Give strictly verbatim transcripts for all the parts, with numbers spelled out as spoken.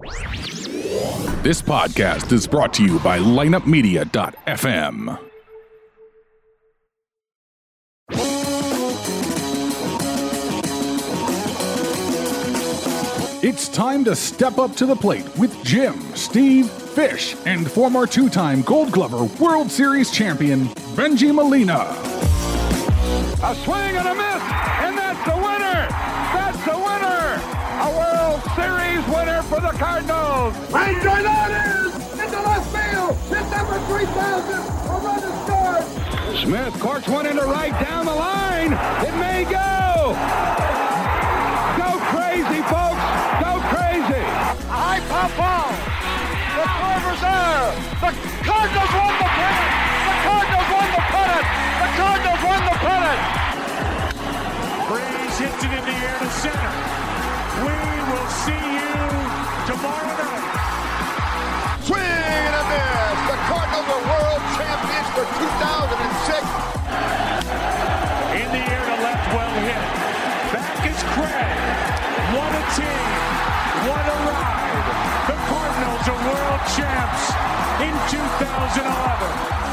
This podcast is brought to you by lineup media dot f m. It's time to step up to the plate with Jim, Steve, Fish, and former two-time Gold Glover World Series champion, Bengie Molina. A swing and a miss, and that's the winner! That's the winner! A World Series winner for the Cardinals! Ranger, that is! Into left field! Hit number three thousand! A run is scored! Smith corks one into right down the line! It may go! Go crazy, folks! Go crazy! A high pop ball! The Corvers are! The Cardinals won the pennant! The Cardinals won the pennant! The Cardinals won the pennant! Breeze hits it in the air to center. We will see you tomorrow night. Swing and a miss! The Cardinals are world champions for two thousand six. In the air to left, well hit. Back is Craig. What a team. What a ride. The Cardinals are world champs in two thousand eleven.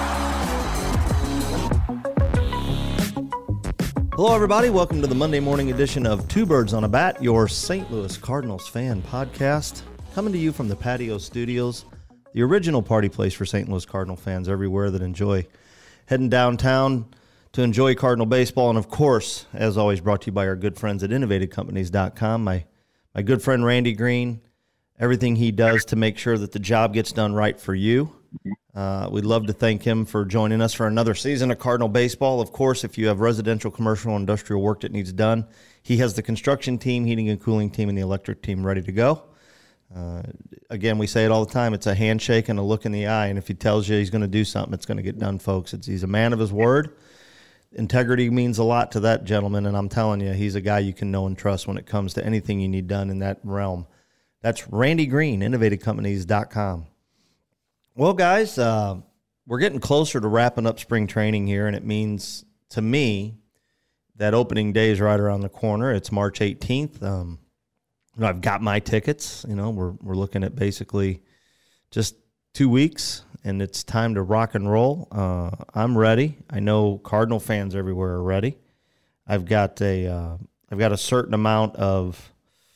Hello, everybody. Welcome to the Monday morning edition of Two Birds on a Bat, your Saint Louis Cardinals fan podcast. Coming to you from the Patio Studios, the original party place for Saint Louis Cardinal fans everywhere that enjoy heading downtown to enjoy Cardinal baseball. And, of course, as always, brought to you by our good friends at innovative companies dot com. My, my good friend Randy Green, everything he does to make sure that the job gets done right for you. Uh, we'd love to thank him for joining us for another season of Cardinal baseball. Of course, if you have residential, commercial, industrial work that needs done, he has the construction team, heating and cooling team, and the electric team ready to go. Uh, again, we say it all the time. It's a handshake and a look in the eye, and if he tells you he's going to do something, it's going to get done, folks. It's, he's a man of his word. Integrity means a lot to that gentleman, and I'm telling you, he's a guy you can know and trust when it comes to anything you need done in that realm. That's Randy Green, innovative companies dot com. Well, guys, uh, we're getting closer to wrapping up spring training here, and it means, to me, that opening day is right around the corner. It's March eighteenth. Um, you know, I've got my tickets. You know, we're we're looking at basically just two weeks, and it's time to rock and roll. Uh, I'm ready. I know Cardinal fans everywhere are ready. I've got a uh, I've got a certain amount of,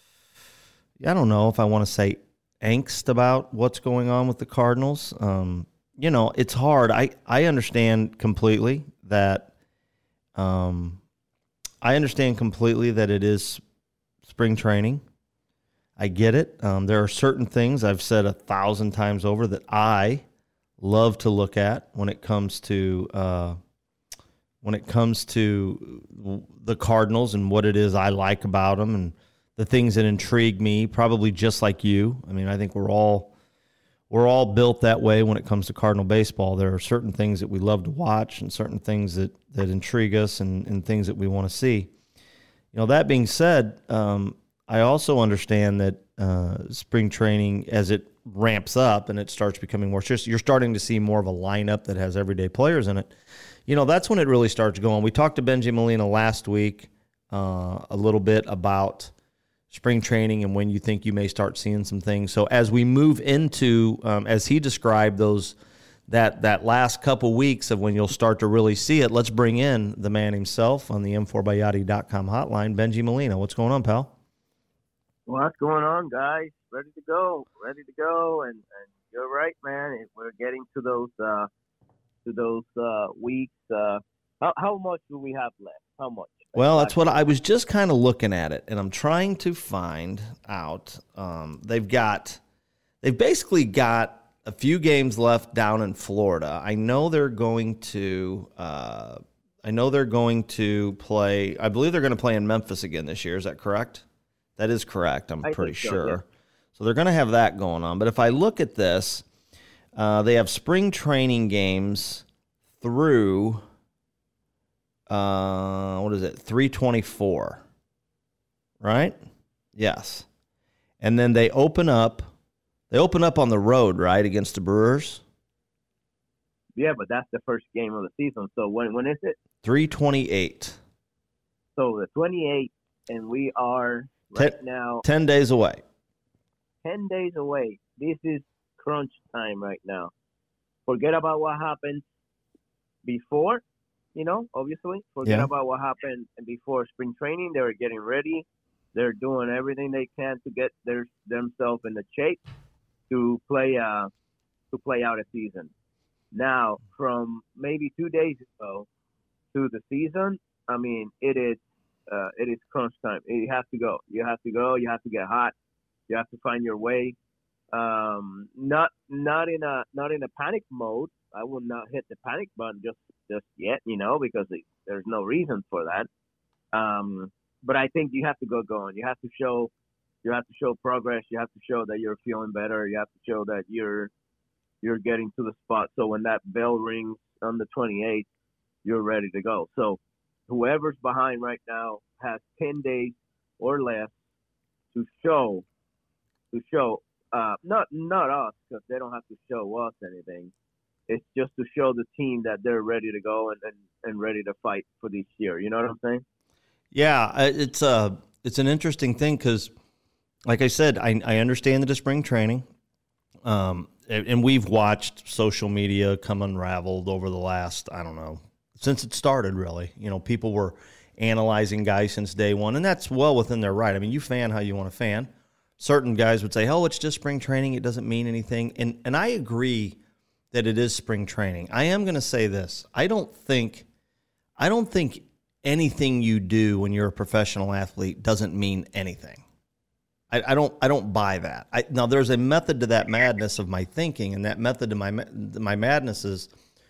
I don't know if I want to say angst about what's going on with the Cardinals. Um, you know, it's hard. I, I understand completely that um, I understand completely that it is spring training. I get it. Um, there are certain things I've said a thousand times over that I love to look at when it comes to uh, when it comes to the Cardinals and what it is I like about them and the things that intrigue me, probably just like you. I mean, I think we're all we're all built that way when it comes to Cardinal baseball. There are certain things that we love to watch and certain things that, that intrigue us and, and things that we want to see. You know, that being said, um, I also understand that uh, spring training, as it ramps up and it starts becoming more, just you're starting to see more of a lineup that has everyday players in it. You know, that's when it really starts going. We talked to Bengie Molina last week uh, a little bit about spring training and when you think you may start seeing some things. So as we move into, um, as he described those, that that last couple weeks of when you'll start to really see it, let's bring in the man himself on the M four by Yachty dot com hotline, Bengie Molina. What's going on, pal? What's going on, guys? Ready to go, ready to go, and, and you're right, man. We're getting to those uh, to those uh, weeks. Uh, how how much do we have left? How much? Well, that's what I was just kind of looking at it, and I'm trying to find out. Um, they've got, they've basically got a few games left down in Florida. I know they're going to, uh, I know they're going to play. I believe they're going to play in Memphis again this year. Is that correct? That is correct. I'm I pretty so, sure. yeah. So they're going to have that going on. But if I look at this, uh, they have spring training games through. Uh, what is it? three twenty-four, right? Yes. And then they open up, they open up on the road, right, against the Brewers? Yeah, but that's the first game of the season. So when when is it? three twenty-eight. So the twenty-eighth, and we are right ten, now. ten days away. ten days away. This is crunch time right now. Forget about what happened before, you know, obviously. Forget Yeah. about what happened before spring training. They were getting ready. They're doing everything they can to get their themselves in the shape to play uh to play out a season. Now, from maybe two days ago to the season, I mean, it is uh, it is crunch time. You have to go. You have to go. You have to get hot. You have to find your way. Um, not not in a not in a panic mode. I will not hit the panic button just just yet, you know, because it, there's no reason for that. Um, but I think you have to go going. You have to show you have to show progress. You have to show that you're feeling better. You have to show that you're you're getting to the spot. So when that bell rings on the twenty-eighth, you're ready to go. So whoever's behind right now has ten days or less to show, to show, uh, not not us, because they don't have to show us anything. It's just to show the team that they're ready to go and, and, and ready to fight for this year. You know what I'm saying? Yeah, it's a it's an interesting thing because, like I said, I I understand that it's spring training. Um, and we've watched social media come unraveled over the last, I don't know, since it started, really. You know, people were analyzing guys since day one, and that's well within their right. I mean, you fan how you want to fan. Certain guys would say, oh, it's just spring training. It doesn't mean anything. And and I agree that it is spring training. I am going to say this. I don't think, I don't think anything you do when you're a professional athlete doesn't mean anything. I, I don't. I don't buy that. I, now, there's a method to that madness of my thinking, and that method to my my madness is,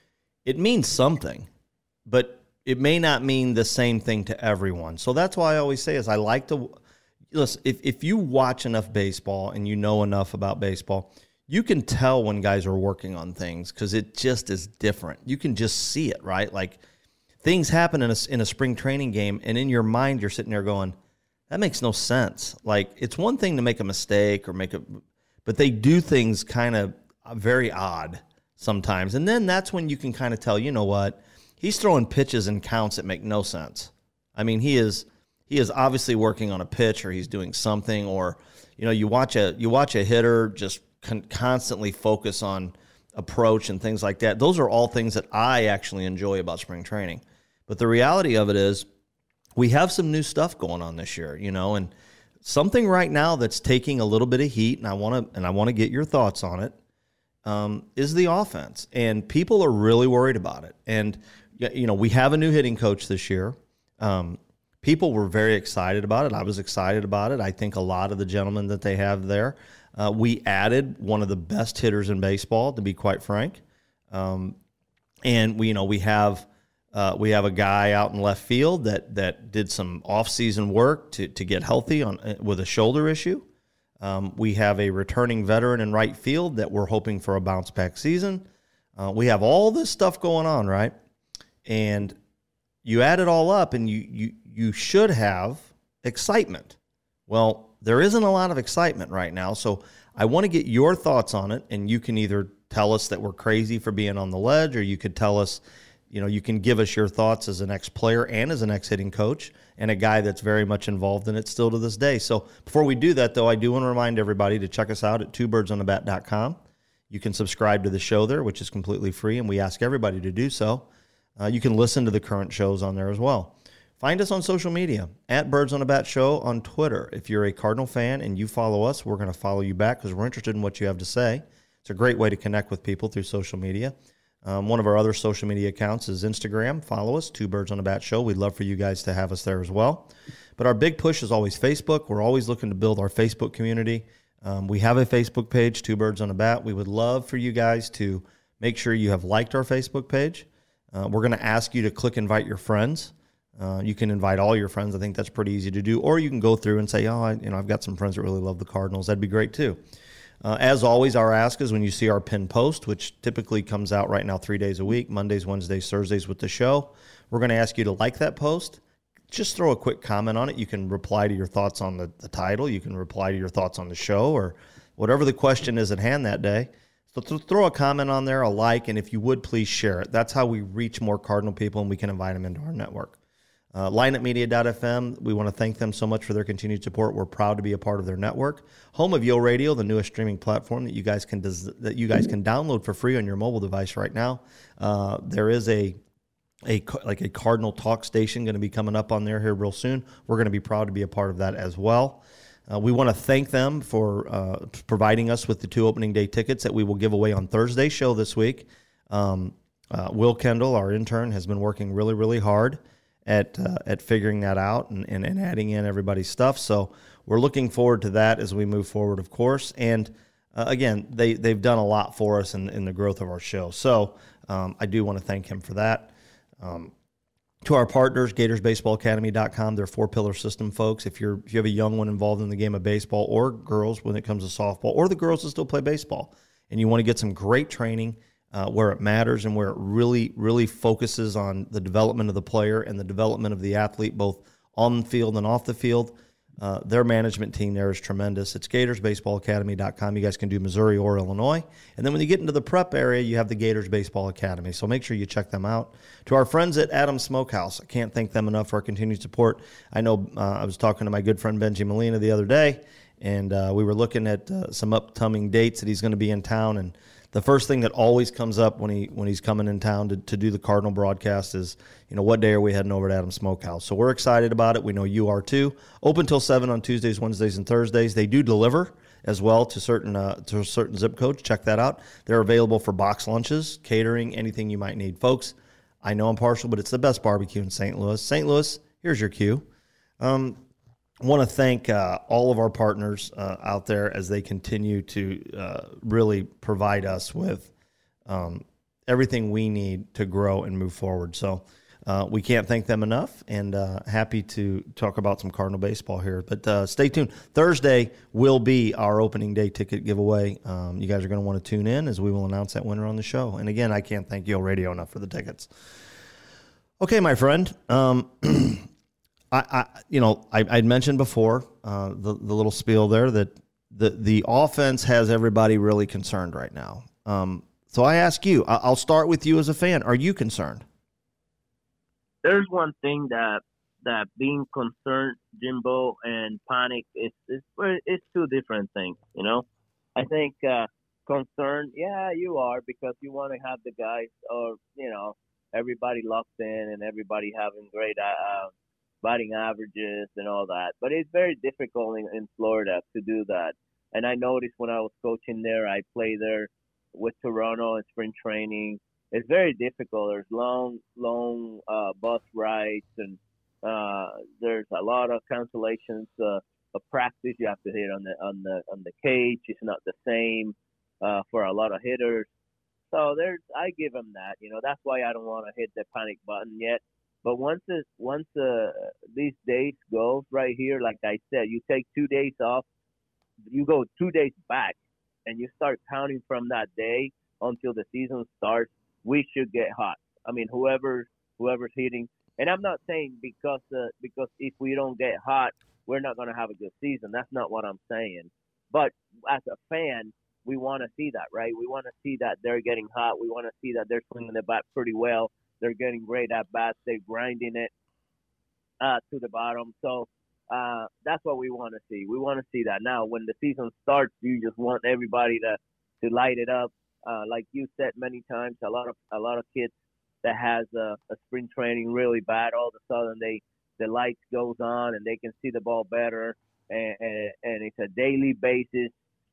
it means something, but it may not mean the same thing to everyone. So that's why I always say is I like to listen. If if you watch enough baseball and you know enough about baseball, you can tell when guys are working on things because it just is different. You can just see it, right? Like things happen in a in a spring training game, and in your mind, you're sitting there going, that makes no sense. Like, it's one thing to make a mistake or make a, but they do things kind of very odd sometimes. And then that's when you can kind of tell, you know what, he's throwing pitches and counts that make no sense. I mean, he is he is obviously working on a pitch, or he's doing something, or you know, you watch a you watch a hitter just con- constantly focus on approach and things like that. Those are all things that I actually enjoy about spring training. But the reality of it is, we have some new stuff going on this year, you know, and something right now that's taking a little bit of heat, and I want to and I want to get your thoughts on it, um, is the offense. And people are really worried about it. And, you know, we have a new hitting coach this year. Um, people were very excited about it. I was excited about it. I think a lot of the gentlemen that they have there. Uh, we added one of the best hitters in baseball, to be quite frank. Um, and, we, you know, we have – Uh, we have a guy out in left field that that did some off-season work to to get healthy on with a shoulder issue. Um, we have a returning veteran in right field that we're hoping for a bounce-back season. Uh, we have all this stuff going on, right? And you add it all up, and you you you should have excitement. Well, there isn't a lot of excitement right now, so I want to get your thoughts on it, and you can either tell us that we're crazy for being on the ledge, or you could tell us, you know, you can give us your thoughts as an ex-player and as an ex-hitting coach and a guy that's very much involved in it still to this day. So before we do that, though, I do want to remind everybody to check us out at two birds on the bat dot com. You can subscribe to the show there, which is completely free, and we ask everybody to do so. Uh, you can listen to the current shows on there as well. Find us on social media, at Birds on the Bat Show on Twitter. If you're a Cardinal fan and you follow us, we're going to follow you back because we're interested in what you have to say. It's a great way to connect with people through social media. Um, one of our other social media accounts is Instagram. Follow us, Two Birds on the Bat Show. We'd love for you guys to have us there as well. But our big push is always Facebook. We're always looking to build our Facebook community. Um, we have a Facebook page, Two Birds on the Bat. We would love for you guys to make sure you have liked our Facebook page. Uh, we're going to ask you to click invite your friends. Uh, you can invite all your friends. I think that's pretty easy to do. Or you can go through and say, oh, I, you know, I've got some friends that really love the Cardinals. That'd be great too. Uh, as always, our ask is when you see our pinned post, which typically comes out right now three days a week, Mondays, Wednesdays, Thursdays with the show, we're going to ask you to like that post. Just throw a quick comment on it. You can reply to your thoughts on the, the title. You can reply to your thoughts on the show or whatever the question is at hand that day. So th- throw a comment on there, a like, and if you would, please share it. That's how we reach more Cardinal people and we can invite them into our network. Uh, line up media dot f m, we want to thank them so much for their continued support. We're proud to be a part of their network. Home of Yo Radio, the newest streaming platform that you guys can des- that you guys can download for free on your mobile device right now. Uh, there is a a like a Cardinal Talk station going to be coming up on there here real soon. We're going to be proud to be a part of that as well. Uh, we want to thank them for uh, providing us with the two opening day tickets that we will give away on Thursday's show this week. Um, uh, Will Kendall, our intern, has been working really, really hard at uh, at figuring that out and, and, and adding in everybody's stuff. So we're looking forward to that as we move forward, of course. And uh, again, they, they've done a lot for us in, in the growth of our show. So um, I do want to thank him for that. Um, to our partners, Gators Baseball Academy dot com, they're four-pillar system folks. If you're if you have a young one involved in the game of baseball, or girls when it comes to softball, or the girls that still play baseball, and you want to get some great training Uh, where it matters and where it really, really focuses on the development of the player and the development of the athlete, both on the field and off the field. Uh, their management team there is tremendous. It's Gators Baseball Academy dot com. You guys can do Missouri or Illinois. And then when you get into the prep area, you have the Gators Baseball Academy. So make sure you check them out. To our friends at Adams Smokehouse, I can't thank them enough for our continued support. I know uh, I was talking to my good friend Benji Molina the other day, and uh, we were looking at uh, some upcoming dates that he's going to be in town. And the first thing that always comes up when he when he's coming in town to, to do the Cardinal broadcast is, you know, what day are we heading over to Adams Smokehouse? So we're excited about it. We know you are too. Open till seven on Tuesdays, Wednesdays, and Thursdays. They do deliver as well to certain uh, to certain zip codes. Check that out. They're available for box lunches, catering, anything you might need. Folks, I know I'm partial, but it's the best barbecue in Saint Louis. Saint Louis, here's your cue. Um, I want to thank uh, all of our partners uh, out there as they continue to uh, really provide us with um, everything we need to grow and move forward. So uh, we can't thank them enough, and uh, happy to talk about some Cardinal baseball here. But uh, stay tuned. Thursday will be our opening day ticket giveaway. Um, you guys are going to want to tune in as we will announce that winner on the show. And again, I can't thank Yo Radio enough for the tickets. Okay, my friend. Um, I, I, you know, I, I'd mentioned before uh, the the little spiel there that the the offense has everybody really concerned right now. Um, so I ask you, I, I'll start with you as a fan. Are you concerned? There's one thing that that being concerned, Jimbo, and panic is is it's two different things. You know, I think uh, concerned, yeah, you are because you want to have the guys or you know everybody locked in and everybody having great. Uh, batting averages and all that. But it's very difficult in, in Florida to do that. And I noticed when I was coaching there, I played there with Toronto in spring training. It's very difficult. There's long, long uh, bus rides, and uh, there's a lot of cancellations uh, of practice. You have to hit on the on the on the cage. It's not the same uh, for a lot of hitters. So there's, I give them that. You know, that's why I don't want to hit the panic button yet. But once it, once uh, these days goes right here, like I said, you take two days off, you go two days back, and you start counting from that day until the season starts. We should get hot. I mean, whoever whoever's hitting, and I'm not saying because uh, because if we don't get hot, we're not going to have a good season. That's not what I'm saying. But as a fan, we want to see that, right? We want to see that they're getting hot. We want to see that they're swinging the bat pretty well. They're getting great at bats. They're grinding it uh, to the bottom. So uh, that's what we want to see. We want to see that. Now, when the season starts, you just want everybody to, to light it up. Uh, like you said many times, a lot of a lot of kids that has a, a spring training really bad, all of a sudden they the lights goes on and they can see the ball better, and and, and it's a daily basis.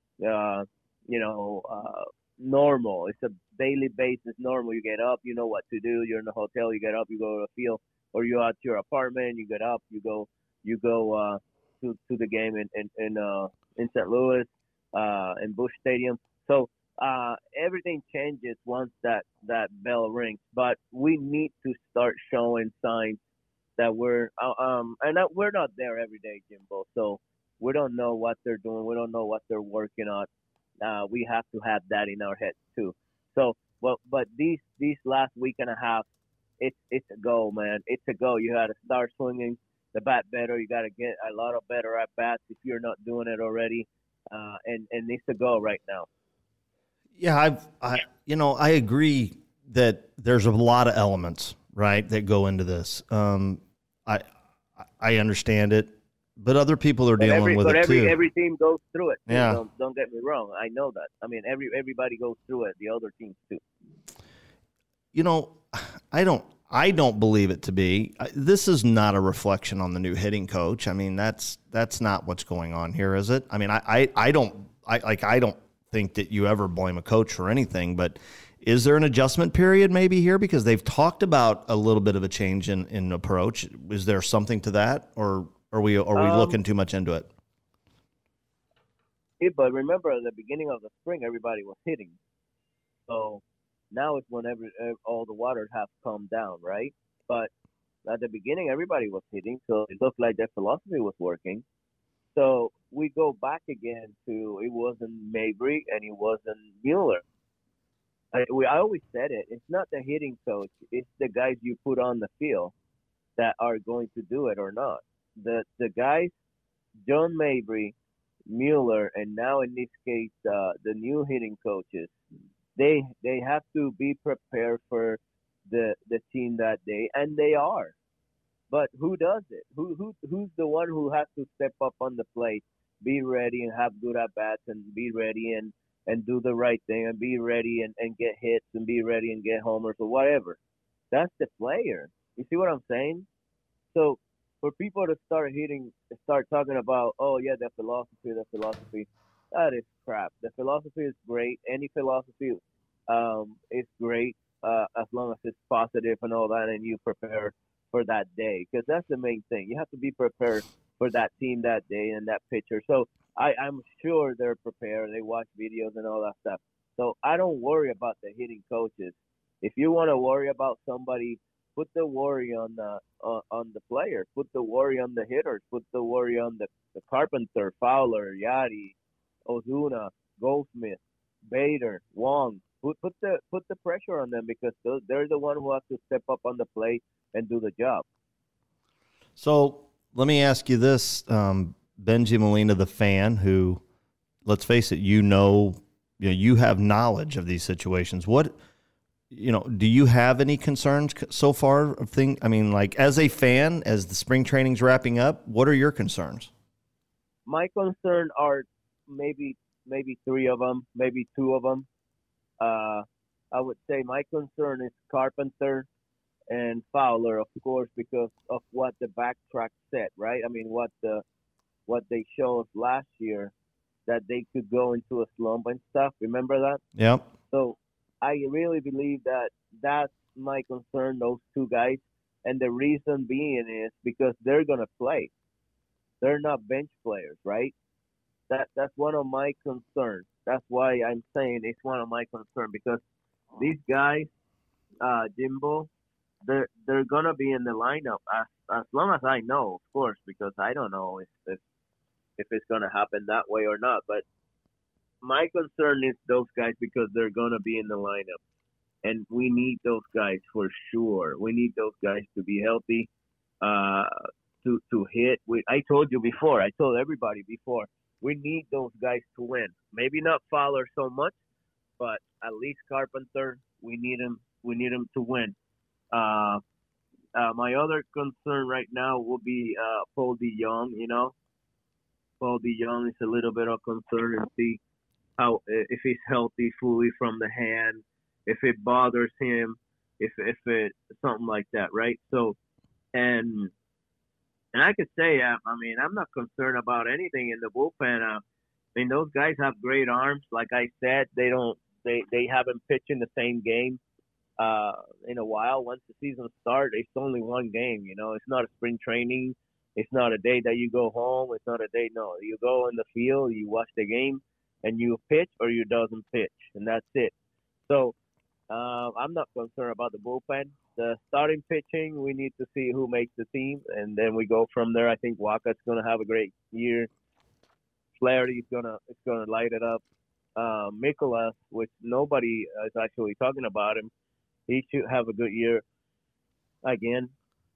Uh, you know. Uh, normal. It's a daily basis normal. You get up, you know what to do. You're in the hotel, you get up, you go to the field, or you're at your apartment, you get up, you go you go uh, to to the game in in in, uh, in Saint Louis, uh, in Busch Stadium. So uh, everything changes once that, that bell rings. But we need to start showing signs that we're uh, um and that we're not there every day, Jimbo. So we don't know what they're doing. We don't know what they're working on. Uh, we have to have that in our heads too. So, but but these these last week and a half, it's it's a go, man. It's a go. You got to start swinging the bat better. You got to get a lot of better at bats if you're not doing it already. Uh, and and it's a go right now. Yeah, I've I you know I agree that there's a lot of elements, right, that go into this. Um, I I understand it, but other people are But dealing every, with but it every, too. every team goes through it. Yeah. Don't, don't get me wrong. I know that. I mean, every everybody goes through it. The other teams too. You know, I don't I don't believe it to be. I- This is not a reflection on the new hitting coach. I mean, that's that's not what's going on here, is it? I mean, I I, I don't I like I don't think that you ever blame a coach for anything, but is there an adjustment period maybe here because they've talked about a little bit of a change in, in approach? Is there something to that, or are we are we Um, looking too much into it? Yeah, but remember, at the beginning of the spring, everybody was hitting. So now it's when every, ev- all the waters have calmed down, right? But at the beginning, everybody was hitting, so it looked like their philosophy was working. So we go back again to it wasn't Mabry and it wasn't Mueller. I, we, I always said it. It's not the hitting coach. It's the guys you put on the field that are going to do it or not. The the guys, John Mabry, Mueller, and now in this case, uh, the new hitting coaches, they they have to be prepared for the the team that day, and they are. But who does it? Who who who's the one who has to step up on the plate, be ready and have good at bats, and be ready and and do the right thing, and be ready and, and get hits, and be ready and get homers or whatever. That's the player. You see what I'm saying? So for people to start hitting, start talking about, oh yeah, the philosophy, the philosophy, that is crap. The philosophy is great. Any philosophy um, is great uh, as long as it's positive and all that, and you prepare for that day, because that's the main thing. You have to be prepared for that team that day and that pitcher. So I, I'm sure they're prepared. They watch videos and all that stuff. So I don't worry about the hitting coaches. If you want to worry about somebody, put the worry on the uh, on the players. Put the worry on the hitters. Put the worry on the, the Carpenter, Fowler, Yadi, Ozuna, Goldsmith, Bader, Wong. Put put the put the pressure on them, because those, they're the one who has to step up on the plate and do the job. So let me ask you this, um, Benji Molina, the fan, who, let's face it, you know, you know, you have knowledge of these situations. What, you know, do you have any concerns so far of thing? I mean, like as a fan, as the spring training's wrapping up, what are your concerns? My concern are maybe maybe three of them, maybe two of them. Uh, I would say my concern is Carpenter and Fowler, of course, because of what the backtrack said, right? I mean, what the what they showed us last year, that they could go into a slump and stuff. Remember that? Yep. So I really believe that that's my concern, those two guys. And the reason being is because they're going to play. They're not bench players, right? That That's one of my concerns. That's why I'm saying it's one of my concerns, because these guys, uh, Jimbo, they're, they're going to be in the lineup as, as long as I know, of course, because I don't know if, if, if it's going to happen that way or not. But my concern is those guys, because they're going to be in the lineup. And we need those guys for sure. We need those guys to be healthy, uh, to, to hit. We, I told you before, I told everybody before, we need those guys to win. Maybe not Fowler so much, but at least Carpenter, we need him, we need him to win. Uh, uh, my other concern right now will be uh, Paul DeJong, you know. Paul DeJong is a little bit of concern, and see how if he's healthy fully from the hand, if it bothers him, if if it something like that, right? So, and and I could say, uh, I mean, I'm not concerned about anything in the bullpen. Uh, I mean, those guys have great arms. Like I said, they don't they they haven't pitched in the same game uh, in a while. Once the season starts, it's only one game. You know, it's not a spring training. It's not a day that you go home. It's not a day. No, you go in the field, you watch the game, and you pitch or you doesn't pitch, and that's it. So uh, I'm not concerned about the bullpen. The starting pitching, we need to see who makes the team, and then we go from there. I think Walker's going to have a great year. Flaherty's gonna is gonna light it up. Uh, Mikolas, which nobody is actually talking about him, he should have a good year again.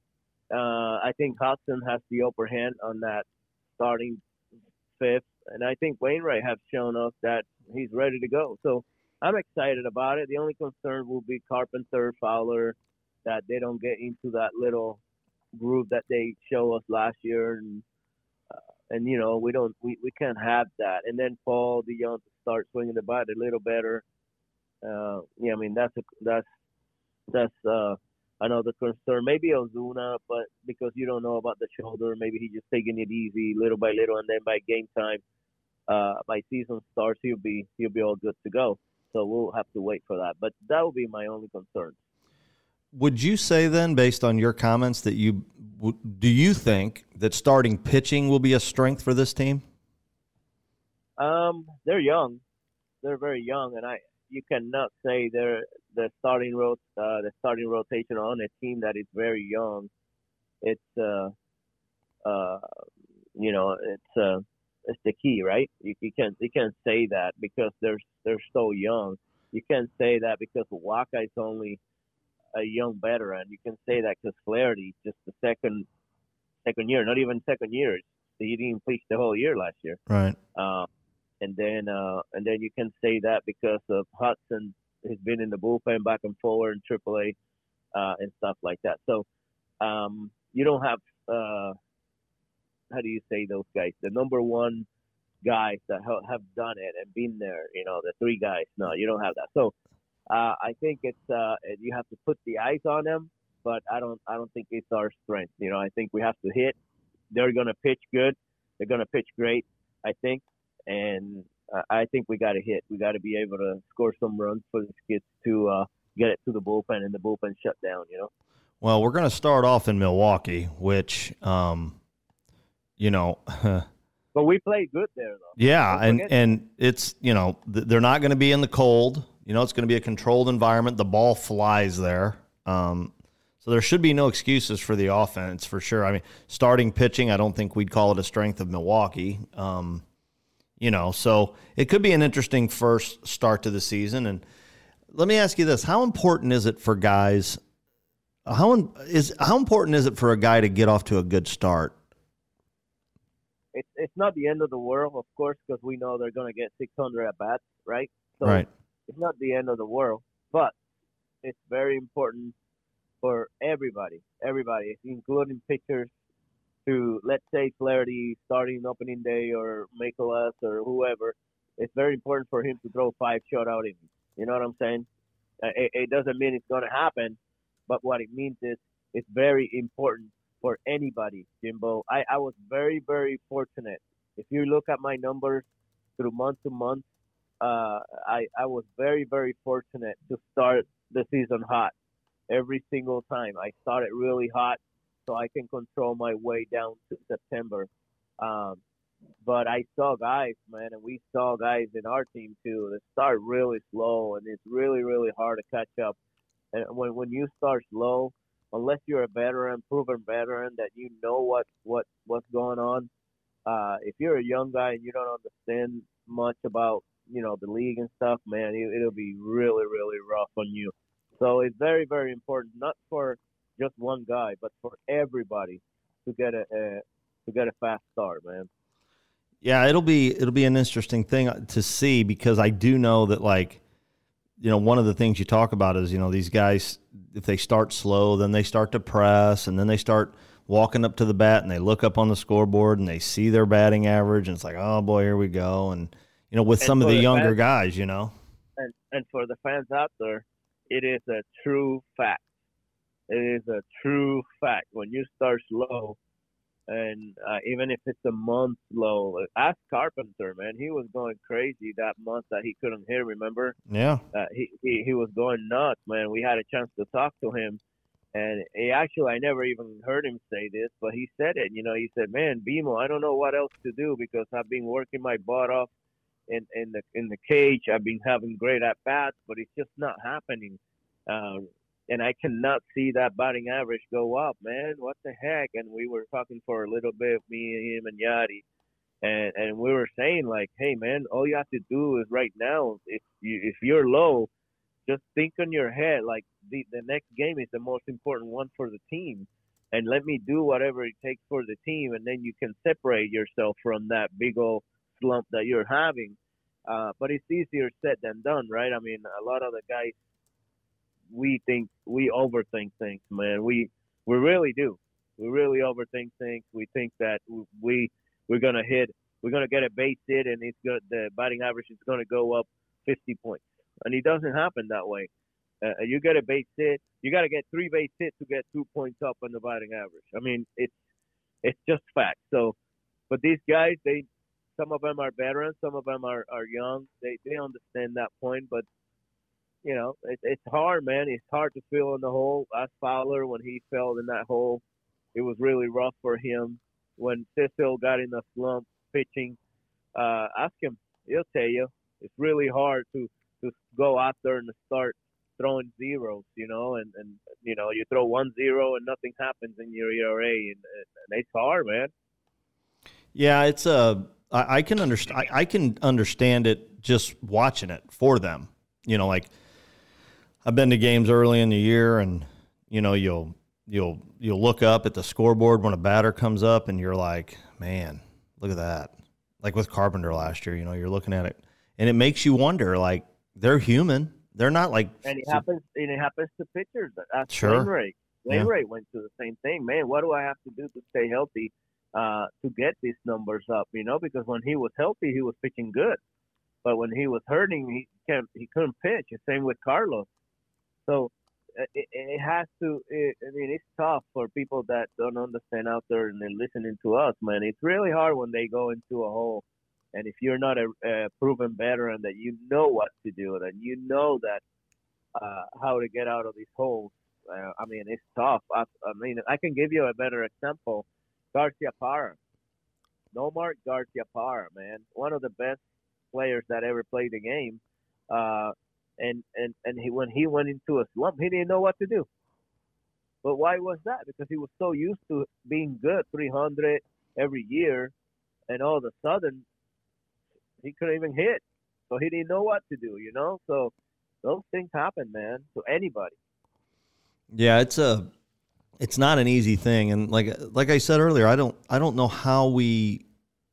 Uh, I think Hudson has the upper hand on that starting fifth, and I think Wainwright has shown us that he's ready to go. So I'm excited about it. The only concern will be Carpenter, Fowler, that they don't get into that little group that they show us last year, and uh, and you know we don't we, we can't have that. And then Paul DeJong to start swinging the bat a little better. Uh, yeah, I mean that's a, that's that's uh, another concern. Maybe Ozuna, but because you don't know about the shoulder, maybe he's just taking it easy little by little, and then by game time, uh, by season starts, he'll be he'll be all good to go. So we'll have to wait for that. But that will be my only concern. Would you say then, based on your comments, that you do you think that starting pitching will be a strength for this team? Um, they're young, they're very young, and I you cannot say they're the starting rot uh, the starting rotation on a team that is very young. It's uh, uh, you know, it's uh, it's the key, right? You, you can't you can't say that because they're they're so young. You can't say that because Wacha is only a young veteran. You can say that because Flaherty just the second second year, not even second year. He didn't pitch the whole year last year. Right. Uh, and then uh, and then you can say that because of Hudson has been in the bullpen back and forward in triple A uh, and stuff like that. So um, you don't have uh, how do you say those guys? The number one guys that have done it and been there. You know, the three guys. No, you don't have that. So. Uh, I think it's uh, you have to put the eyes on them, but I don't I don't think it's our strength. You know, I think we have to hit. They're gonna pitch good. They're gonna pitch great. I think, and uh, I think we got to hit. We got to be able to score some runs for the kids to uh, get it to the bullpen and the bullpen shut down. You know. Well, we're gonna start off in Milwaukee, which, um, you know. But we played good there, though. Yeah, and and it's you know they're not going to be in the cold. You know, it's going to be a controlled environment. The ball flies there. Um, so there should be no excuses for the offense, for sure. I mean, starting pitching, I don't think we'd call it a strength of Milwaukee. Um, you know, so it could be an interesting first start to the season. And let me ask you this. How important is it for guys – how is how important is it for a guy to get off to a good start? It's, it's not the end of the world, of course, because we know they're going to get six hundred at-bats, right? So, right. It's not the end of the world, but it's very important for everybody, everybody, including pitchers, to, let's say, Flaherty starting opening day or Mikolas or whoever. It's very important for him to throw five shutout innings. You know what I'm saying? It, it doesn't mean it's going to happen, but what it means is it's very important for anybody, Jimbo. I, I was very, very fortunate. If you look at my numbers through month to month, Uh, I, I was very, very fortunate to start the season hot every single time. I started really hot so I can control my way down to September. Um, but I saw guys, man, and we saw guys in our team too that start really slow, and it's really, really hard to catch up. And when, when you start slow, unless you're a veteran, proven veteran, that you know what, what what's going on, uh, if you're a young guy and you don't understand much about you know, the league and stuff, man, it, it'll be really, really rough on you. So it's very, very important, not for just one guy, but for everybody to get a, a to get a fast start, man. Yeah, it'll be it'll be an interesting thing to see because I do know that, like, you know, one of the things you talk about is, you know, these guys, if they start slow, then they start to press, and then they start walking up to the bat, and they look up on the scoreboard, and they see their batting average, and it's like, oh, boy, here we go, and you know, with and some of the, the younger fans, guys, you know. And and for the fans out there, it is a true fact. It is a true fact. When you start slow, and uh, even if it's a month slow, ask Carpenter, man. He was going crazy that month that he couldn't hit, remember? Yeah. Uh, he, he, he was going nuts, man. We had a chance to talk to him. And he actually, I never even heard him say this, but he said it. You know, he said, man, BMO, I don't know what else to do because I've been working my butt off in in the in the cage. I've been having great at bats, but it's just not happening. Um, and I cannot see that batting average go up, man. What the heck? And we were talking for a little bit, me and him and Yadi, and and we were saying like, hey, man, all you have to do is right now, if you if you're low, just think on your head like the the next game is the most important one for the team, and let me do whatever it takes for the team, and then you can separate yourself from that big old slump that you're having. Uh, but it's easier said than done, right? I mean, a lot of the guys, we think we overthink things, man. We we really do. We really overthink things. We think that we we're gonna hit, we're gonna get a base hit, and it's good. The batting average is gonna go up fifty points, and it doesn't happen that way. Uh, you get a base hit, you got to get three base hits to get two points up on the batting average. I mean, it's it's just fact. So, but these guys, they some of them are veterans, some of them are, are young. They they understand that point, but you know, it, it's hard, man. It's hard to fill in the hole. As Fowler, when he fell in that hole, it was really rough for him. When Cecil got in the slump pitching, uh, ask him. He'll tell you. It's really hard to, to go out there and start throwing zeros, you know, and, and you know, you throw one zero and nothing happens in your E R A, and, and it's hard, man. Yeah, it's a. I, I can understand. I, I can understand it just watching it for them. You know, like I've been to games early in the year, and you know, you'll you'll you'll look up at the scoreboard when a batter comes up, and you're like, man, look at that. Like with Carpenter last year, you know, you're looking at it, and it makes you wonder. Like they're human. They're not like. And it happens. And it happens to pitchers. That's sure. Wainwright. Wainwright yeah. went through the same thing. Man, what do I have to do to stay healthy uh, to get these numbers up? You know, because when he was healthy, he was pitching good, but when he was hurting, he can't. He couldn't pitch. The same with Carlos. So it, it has to. It, I mean, it's tough for people that don't understand out there and they're listening to us, man. It's really hard when they go into a hole. And if you're not a, a proven veteran that you know what to do and you know that uh, how to get out of these holes, uh, I mean, it's tough. I, I mean, I can give you a better example. Garcia Parra. Nomar Garcia Parra, man. One of the best players that ever played the game. Uh, and and, and he, when he went into a slump, he didn't know what to do. But why was that? Because he was so used to being good, three hundred every year, and all of a sudden, he couldn't even hit, so he didn't know what to do, you know? So those things happen, man, to anybody. Yeah, it's a, it's not an easy thing. And like, like I said earlier, I don't, I don't know how we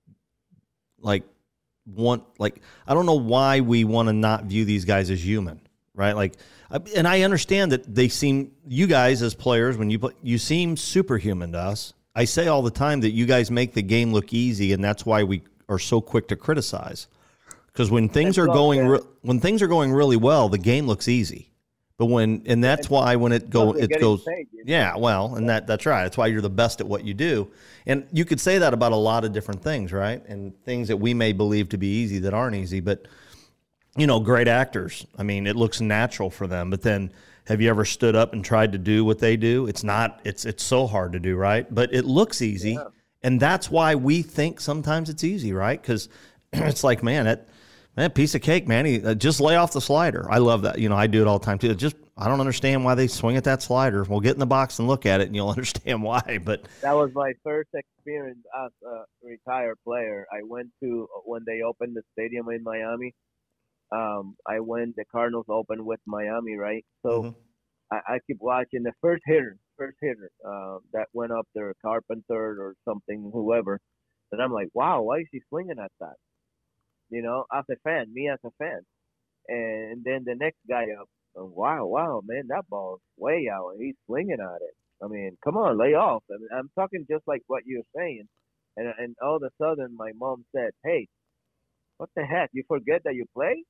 like want, like, I don't know why we want to not view these guys as human, right? Like, and I understand that they seem, you guys as players, when you play, you seem superhuman to us. I say all the time that you guys make the game look easy, and that's why we are so quick to criticize, because when things are going re- when things are going really well, the game looks easy. But when and that's why when it go it goes paid, you know? yeah well and that that's right. That's why you're the best at what you do, and you could say that about a lot of different things, right? And things that we may believe to be easy that aren't easy. But you know, great actors, I mean, it looks natural for them. But then, have you ever stood up and tried to do what they do? It's not. It's it's so hard to do, right? But it looks easy. Yeah. And that's why we think sometimes it's easy, right? Because it's like, man, that, that piece of cake, man, he, uh, just lay off the slider. I love that. You know, I do it all the time, too. It just, I don't understand why they swing at that slider. We'll get in the box and look at it, and you'll understand why. But that was my first experience as a retired player. I went to, when they opened the stadium in Miami, um, I went, the Cardinals opened with Miami, right? So mm-hmm. I, I keep watching the first hitter. First hitter uh, that went up there, Carpenter or something, whoever. And I'm like, wow, why is he swinging at that? You know, as a fan, me as a fan. And then the next guy up, and wow, wow, man, that ball's way out. He's swinging at it. I mean, come on, lay off. I mean, I'm talking just like what you're saying. And, and all of a sudden, my mom said, hey, what the heck? You forget that you play?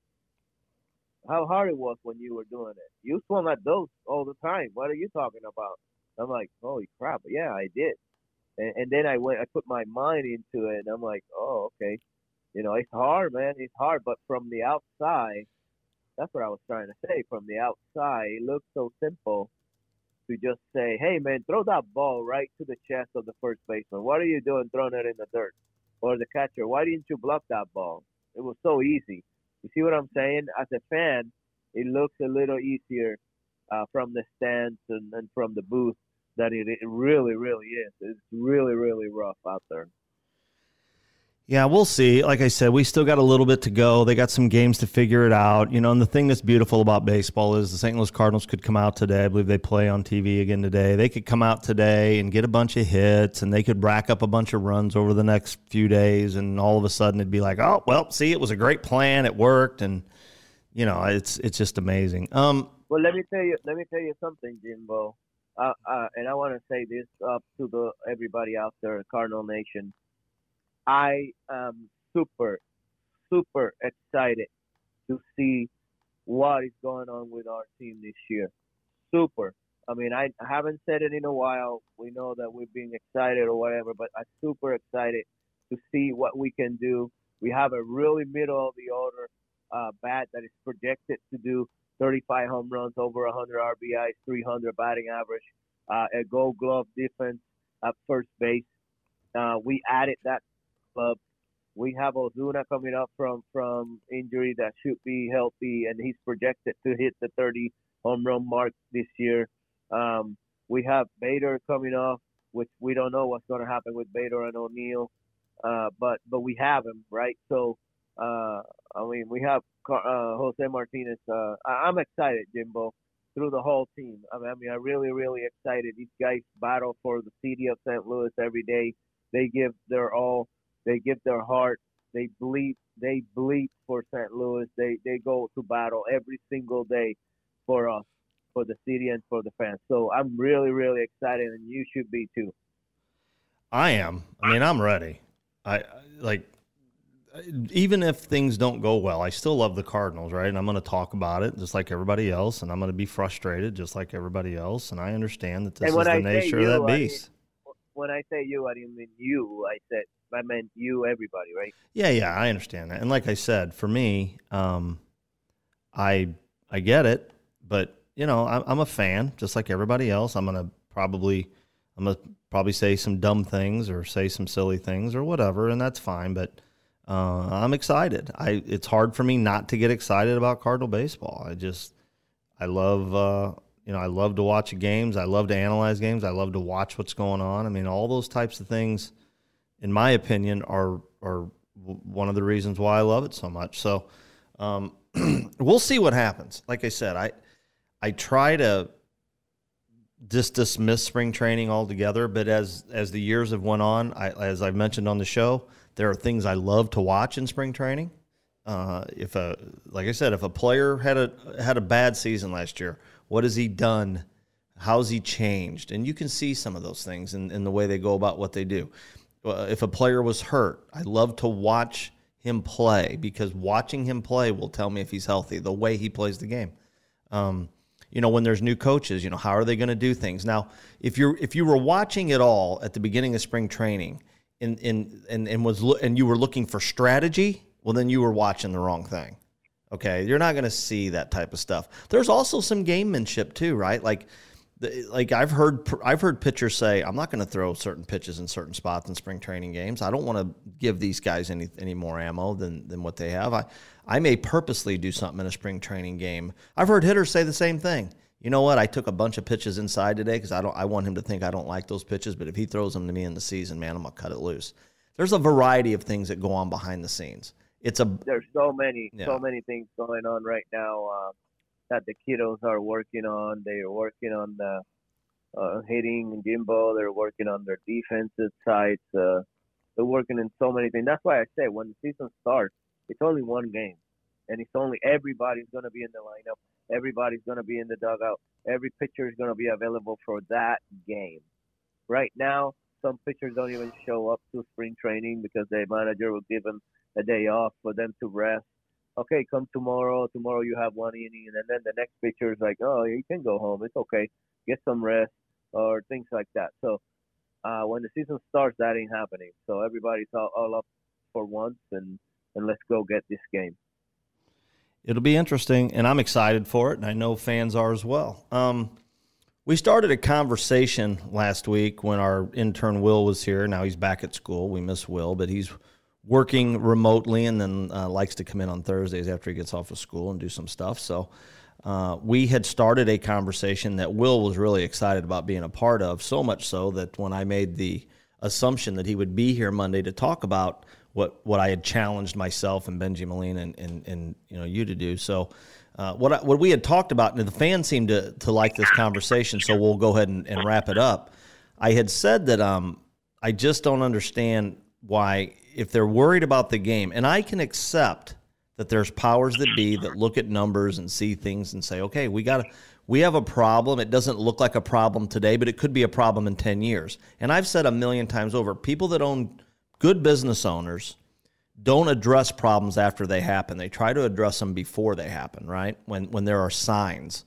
How hard it was when you were doing it. You swung at those all the time. What are you talking about? I'm like, holy crap, yeah, I did. And, and then I went, I put my mind into it, and I'm like, oh, okay. You know, it's hard, man. It's hard. But from the outside, that's what I was trying to say. From the outside, it looks so simple to just say, hey, man, throw that ball right to the chest of the first baseman. What are you doing throwing it in the dirt? Or the catcher, why didn't you block that ball? It was so easy. You see what I'm saying? As a fan, it looks a little easier uh, from the stands and, and from the booth. That it, it really, really is. It's really, really rough out there. Yeah, we'll see. Like I said, we still got a little bit to go. They got some games to figure it out. You know, and the thing that's beautiful about baseball is the Saint Louis Cardinals could come out today. I believe they play on T V again today. They could come out today and get a bunch of hits, and they could rack up a bunch of runs over the next few days, and all of a sudden it'd be like, oh, well, see, it was a great plan. It worked, and, you know, it's it's just amazing. Um, well, let me tell you, let me tell you something, Jimbo. uh, uh, and I want to say this up to the everybody out there, Cardinal Nation. I am super, super excited to see what is going on with our team this year. Super. I mean, I haven't said it in a while. We know that we're being excited or whatever, but I'm super excited to see what we can do. We have a really middle of the order uh, bat that is projected to do thirty-five home runs, over one hundred R B Is, three hundred batting average, uh, a Gold Glove defense at first base. Uh, we added that club. We have Ozuna coming up from, from injury that should be healthy, and he's projected to hit the thirty home run mark this year. Um, we have Bader coming off, which we don't know what's going to happen with Bader and O'Neill, uh, but but we have him, right? So, uh, I mean, we have uh, Jose Martinez. Uh, I'm excited, Jimbo, through the whole team. I mean, I mean, I'm really, really excited. These guys battle for the city of Saint Louis every day. They give their all. They give their heart. They bleed. They bleed for Saint Louis. They they go to battle every single day for us, for the city, and for the fans. So I'm really, really excited, and you should be too. I am. I mean, I'm ready. I like, even if things don't go well, I still love the Cardinals, right? And I'm going to talk about it just like everybody else, and I'm going to be frustrated just like everybody else. And I understand that this is the nature of that beast. When I say you, I didn't mean you. I said I meant you, everybody, right? Yeah, yeah, I understand that. And like I said, for me, um, I I get it, but you know, I'm, I'm a fan, just like everybody else. I'm gonna probably I'm gonna probably say some dumb things or say some silly things or whatever, and that's fine. But uh, I'm excited. I it's hard for me not to get excited about Cardinal baseball. I just I love. Uh, You know, I love to watch games. I love to analyze games. I love to watch what's going on. I mean, all those types of things, in my opinion, are are one of the reasons why I love it so much. So um, we'll see what happens. Like I said, I I try to just dismiss spring training altogether. But as as the years have went on, I, as I've mentioned on the show, there are things I love to watch in spring training. Uh, if a like I said, if a player had a had a bad season last year, what has he done? How's he changed? And you can see some of those things in, in the way they go about what they do. Uh, if a player was hurt, I love to watch him play because watching him play will tell me if he's healthy, the way he plays the game. Um, you know, when there's new coaches, you know, how are they going to do things? Now, if you're if you were watching it all at the beginning of spring training and and and, and was lo- and you were looking for strategy, well, then you were watching the wrong thing. Okay, you're not going to see that type of stuff. There's also some gamemanship too, right? Like, the, like I've heard, I've heard pitchers say, "I'm not going to throw certain pitches in certain spots in spring training games. I don't want to give these guys any any more ammo than than what they have. I, I may purposely do something in a spring training game." I've heard hitters say the same thing. You know what? I took a bunch of pitches inside today because I don't. I want him to think I don't like those pitches. But if he throws them to me in the season, man, I'm gonna cut it loose. There's a variety of things that go on behind the scenes. It's a there's so many yeah. so many things going on right now uh, that the kiddos are working on. They are working on the uh, hitting Jimbo. They're working on their defensive sides. Uh, they're working in so many things. That's why I say when the season starts, it's only one game, and it's only everybody's going to be in the lineup. Everybody's going to be in the dugout. Every pitcher is going to be available for that game. Right now, some pitchers don't even show up to spring training because their manager will give them a day off for them to rest. Okay, come tomorrow. Tomorrow you have one inning, and then the next pitcher is like, oh, you can go home. It's okay. Get some rest or things like that. So uh, when the season starts, that ain't happening. So everybody's all, all up for once, and, and let's go get this game. It'll be interesting, and I'm excited for it, and I know fans are as well. Um, we started a conversation last week when our intern Will was here. Now he's back at school. We miss Will, but he's working remotely and then uh, likes to come in on Thursdays after he gets off of school and do some stuff. So uh, we had started a conversation that Will was really excited about being a part of, so much so that when I made the assumption that he would be here Monday to talk about what, what I had challenged myself and Benji Molina and, and, and you know you to do. So uh, what I, what we had talked about, and the fans seemed to, to like this conversation, so we'll go ahead and, and wrap it up. I had said that um, I just don't understand why, if they're worried about the game, and I can accept that there's powers that be that look at numbers and see things and say, okay, we got to we have a problem. It doesn't look like a problem today, but it could be a problem in ten years. And I've said a million times over, people that own good business owners don't address problems after they happen. They try to address them before they happen, right? When when there are signs.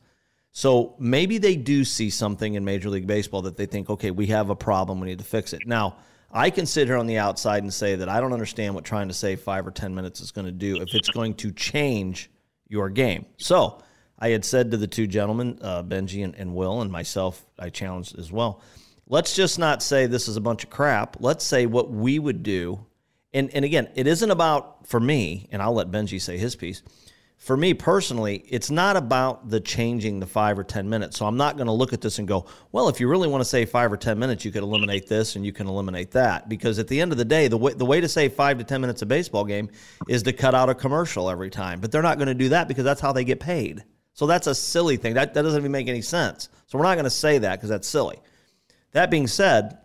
So maybe they do see something in Major League Baseball that they think, okay, we have a problem, we need to fix it. Now, I can sit here on the outside and say that I don't understand what trying to save five or ten minutes is going to do if it's going to change your game. So I had said to the two gentlemen, uh, Benji and, and Will, and myself, I challenged as well, let's just not say this is a bunch of crap. Let's say what we would do. And, and again, it isn't about, for me, and I'll let Benji say his piece, for me personally, it's not about the changing the five or ten minutes. So I'm not going to look at this and go, well, if you really want to save five or ten minutes, you could eliminate this and you can eliminate that. Because at the end of the day, the way, the way to save five to ten minutes a baseball game is to cut out a commercial every time. But they're not going to do that because that's how they get paid. So that's a silly thing. That, that doesn't even make any sense. So we're not going to say that because that's silly. That being said,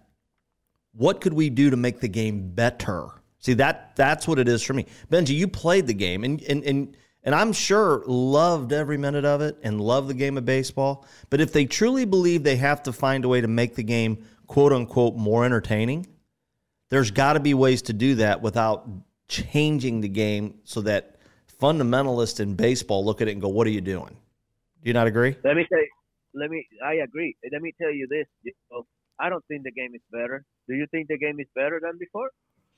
what could we do to make the game better? See, that that's what it is for me. Benji, you played the game, and and and and I'm sure loved every minute of it and loved the game of baseball. But if they truly believe they have to find a way to make the game, quote unquote, more entertaining, there's got to be ways to do that without changing the game so that fundamentalists in baseball look at it and go, what are you doing? Do you not agree? Let me say, let me, I agree. Let me tell you this. You know, I don't think the game is better. Do you think the game is better than before?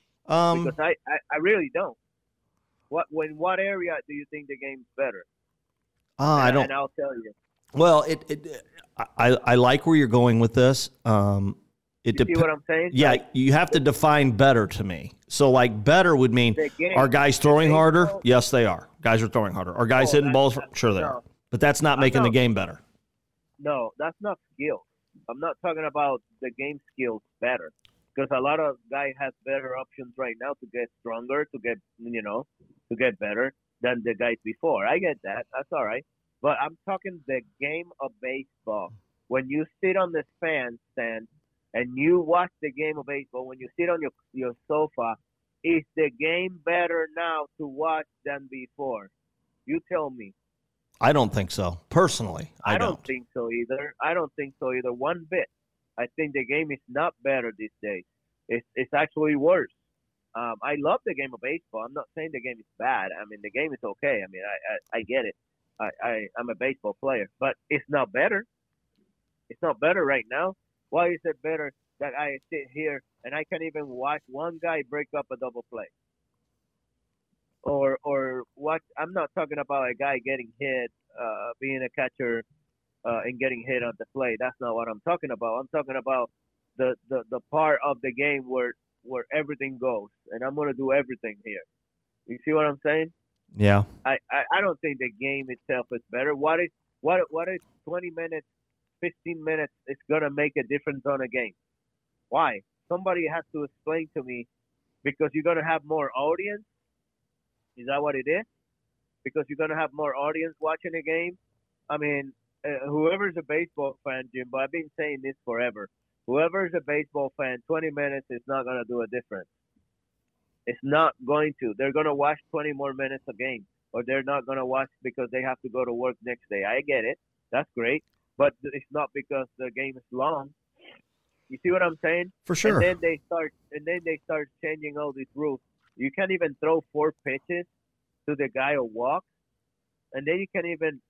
Um, because I, I, I really don't. What when what area do you think the game's better? Uh, I don't. And I'll tell you. Well, it, it I I like where you're going with this. Um, it you see dep- what I'm saying? Yeah, like, you have to define better to me. So, like, better would mean game, are guys throwing baseball, harder? Yes, they are. Guys are throwing harder. Are guys no, hitting balls? Not, sure, they no. are. But that's not I'm making not, the game better. No, that's not skill. I'm not talking about the game skills better. Because a lot of guys have better options right now to get stronger, to get, you know, to get better than the guys before. I get that. That's all right. But I'm talking the game of baseball. When you sit on the fan stand and you watch the game of baseball, when you sit on your, your sofa, is the game better now to watch than before? You tell me. I don't think so. Personally, I, I don't. don't think so either. I don't think so either. One bit. I think the game is not better these days. It's it's actually worse. Um, I love the game of baseball. I'm not saying the game is bad. I mean, the game is okay. I mean, I I, I get it. I, I I'm a baseball player, but it's not better. It's not better right now. Why is it better that I sit here and I can even watch one guy break up a double play? Or or what? I'm not talking about a guy getting hit, uh, being a catcher. Uh, and getting hit on the play. That's not what I'm talking about. I'm talking about the, the, the part of the game where where everything goes. And I'm going to do everything here. You see what I'm saying? Yeah. I, I, I don't think the game itself is better. What is what what is twenty minutes, fifteen minutes is going to make a difference on a game? Why? Somebody has to explain to me, because you're going to have more audience. Is that what it is? Because you're going to have more audience watching a game? I mean, Uh, whoever's a baseball fan, Jim, but I've been saying this forever. Whoever's a baseball fan, twenty minutes is not going to do a difference. It's not going to. They're going to watch twenty more minutes a game, or they're not going to watch because they have to go to work next day. I get it. That's great. But it's not because the game is long. You see what I'm saying? For sure. And then they start, and then they start changing all these rules. You can't even throw four pitches to the guy who walks, and then you can even,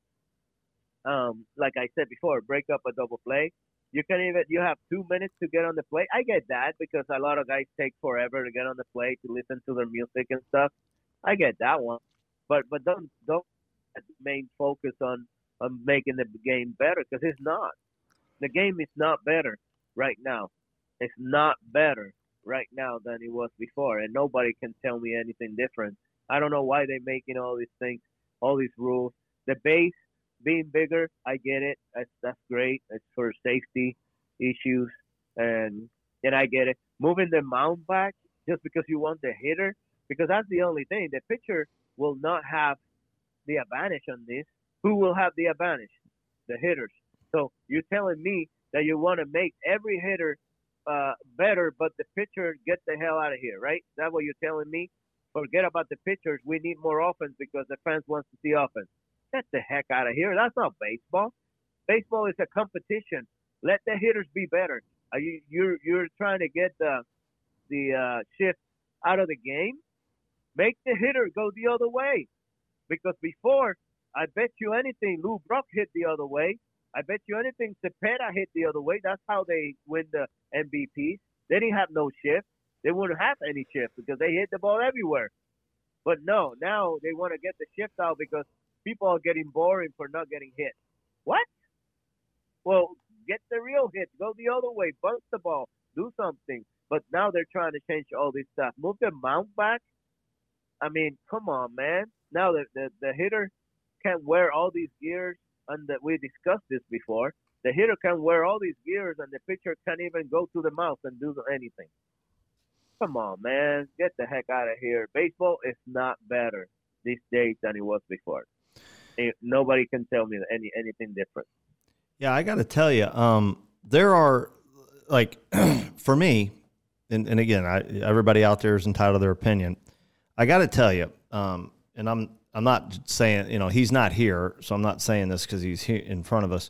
um, like I said before, break up a double play. You can even you have two minutes to get on the plate. I get that because a lot of guys take forever to get on the plate to listen to their music and stuff. I get that one, but but don't don't main focus on on making the game better, because it's not. The game is not better right now. It's not better right now than it was before, and nobody can tell me anything different. I don't know why they're making all these things, all these rules. The base being bigger, I get it. That's that's great. It's for safety issues, and and I get it. Moving the mound back just because you want the hitter, because that's the only thing. The pitcher will not have the advantage on this. Who will have the advantage? The hitters. So you're telling me that you want to make every hitter uh, better, but the pitcher get the hell out of here, right? Is that what you're telling me? Forget about the pitchers. We need more offense because the fans want to see offense. Get the heck out of here. That's not baseball. Baseball is a competition. Let the hitters be better. Are you you're you're trying to get the the uh, shift out of the game? Make the hitter go the other way. Because before, I bet you anything, Lou Brock hit the other way. I bet you anything, Cepeda hit the other way. That's how they win the M V Ps. They didn't have no shift. They wouldn't have any shift because they hit the ball everywhere. But no, now they want to get the shift out because people are getting boring for not getting hit. What? Well, get the real hit. Go the other way. Bunt the ball. Do something. But now they're trying to change all this stuff. Move the mount back. I mean, come on, man. Now the, the, the hitter can wear all these gears, and the, we discussed this before. The hitter can wear all these gears, and the pitcher can't even go to the mouth and do anything. Come on, man. Get the heck out of here. Baseball is not better these days than it was before. It, nobody can tell me any anything different. Yeah, I got to tell you, um, there are, like, for me, and, and again, I, everybody out there is entitled to their opinion. I got to tell you, um, and I'm I'm not saying, you know, he's not here, so I'm not saying this because he's here in front of us.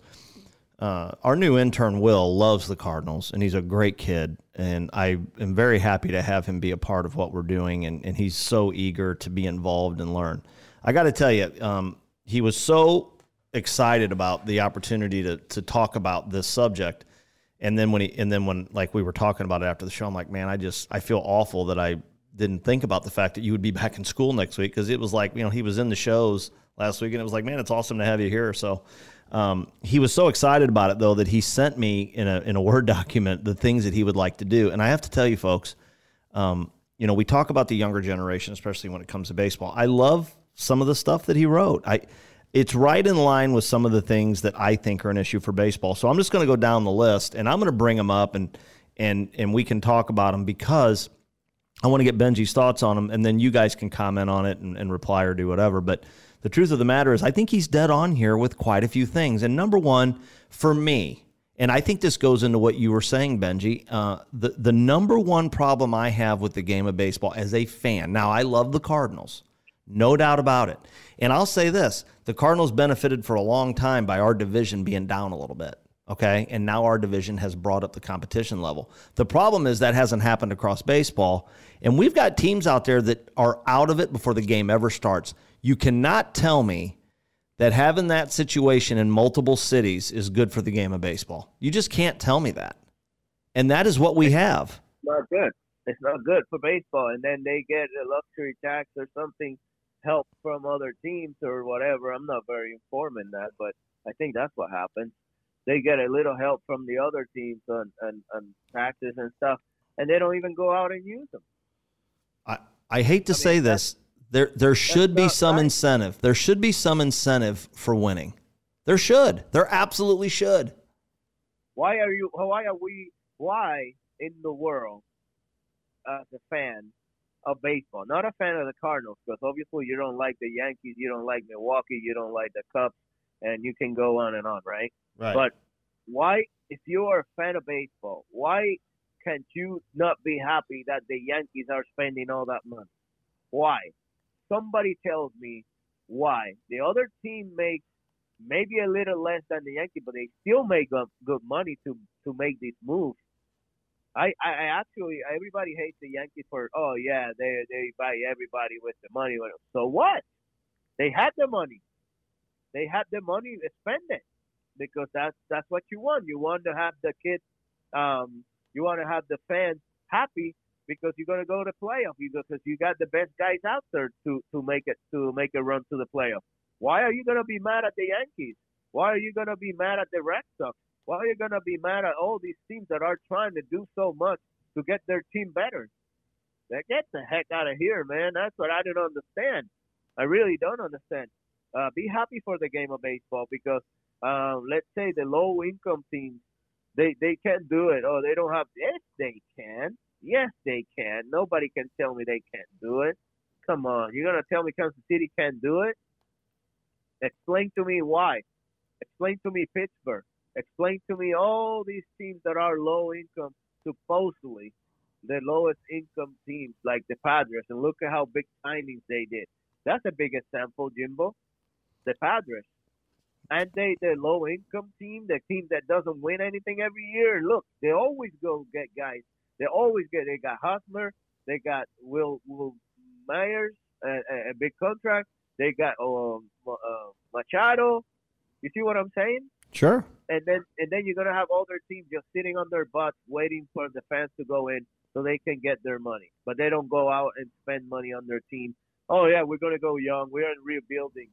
Uh, our new intern, Will, loves the Cardinals, and he's a great kid, and I am very happy to have him be a part of what we're doing, and, and he's so eager to be involved and learn. I got to tell you, um, he was so excited about the opportunity to to talk about this subject, and then when he and then when like we were talking about it after the show, I'm like, man, I just I feel awful that I didn't think about the fact that you would be back in school next week, because it was like, you know, he was in the shows last week, and it was like, man, it's awesome to have you here. So um, he was so excited about it, though, that he sent me in a in a Word document the things that he would like to do. And I have to tell you, folks, um, you know, we talk about the younger generation, especially when it comes to baseball. I love some of the stuff that he wrote. I It's right in line with some of the things that I think are an issue for baseball. So I'm just going to go down the list, and I'm going to bring them up, and and and we can talk about them, because I want to get Benji's thoughts on them, and then you guys can comment on it and, and reply or do whatever. But the truth of the matter is, I think he's dead on here with quite a few things. And number one, for me, and I think this goes into what you were saying, Benji, uh, the, the number one problem I have with the game of baseball as a fan. Now, I love the Cardinals, no doubt about it. And I'll say this, the Cardinals benefited for a long time by our division being down a little bit. Okay, and now our division has brought up the competition level. The problem is that hasn't happened across baseball, and we've got teams out there that are out of it before the game ever starts. You cannot tell me that having that situation in multiple cities is good for the game of baseball. You just can't tell me that. And that is what we have. It's not good. It's not good for baseball. And then they get a luxury tax or something, help from other teams or whatever. I'm not very informed in that, but I think that's what happens. They get a little help from the other teams on, on, on taxes and stuff, and they don't even go out and use them. I, I hate to I say mean, this. There there should be some right. incentive. There should be some incentive for winning. There should. There absolutely should. Why are you? Why are we? Why in the world, as a fan of baseball, not a fan of the Cardinals, because obviously you don't like the Yankees, you don't like Milwaukee, you don't like the Cubs, and you can go on and on, right? Right. But why, if you are a fan of baseball, why can't you not be happy that the Yankees are spending all that money? Why? Somebody tells me why. The other team makes maybe a little less than the Yankees, but they still make good money to to make these moves. I, I actually, everybody hates the Yankees for, oh, yeah, they they buy everybody with the money. So what? They had the money. They had the money to spend it, because that's that's what you want. You want to have the kids, um, you want to have the fans happy, because you're going to go to playoff, because you got the best guys out there to, to make it to make a run to the playoff. Why are you going to be mad at the Yankees? Why are you going to be mad at the Red Sox? Why are you going to be mad at all these teams that are trying to do so much to get their team better? Get the heck out of here, man. That's what I don't understand. I really don't understand. Uh, be happy for the game of baseball, because um, let's say the low-income teams, they, they can't do it. Oh, they don't have – yes, they can. Yes, they can. Nobody can tell me they can't do it. Come on. You're going to tell me Kansas City can't do it? Explain to me why. Explain to me Pittsburgh. Explain to me all these teams that are low-income, supposedly the lowest-income teams like the Padres, and look at how big signings they did. That's a big example, Jimbo. The Padres. And they, the low-income team, the team that doesn't win anything every year, look, they always go get guys. They always get, they got Hosmer, they got Will, Will Myers, a, a big contract. They got um, uh, Machado. You see what I'm saying? Sure. And then and then you're gonna have all their teams just sitting on their butts waiting for the fans to go in so they can get their money. But they don't go out and spend money on their team. Oh yeah, we're gonna go young. We're in rebuilding.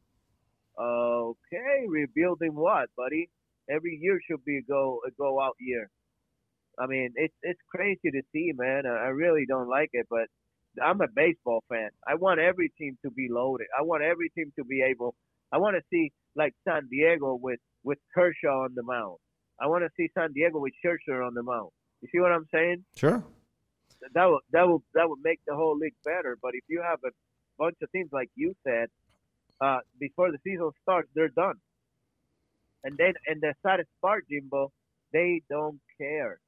Okay, rebuilding what, buddy? Every year should be a go a go out year. I mean, it's it's crazy to see, man. I, I really don't like it, but I'm a baseball fan. I want every team to be loaded. I want every team to be able. I want to see like San Diego with, with Kershaw on the mound. I want to see San Diego with Scherzer on the mound. You see what I'm saying? Sure. That would that would that would make the whole league better. But if you have a bunch of teams like you said, uh, before the season starts, they're done. And then and the saddest part, Jimbo, they don't care.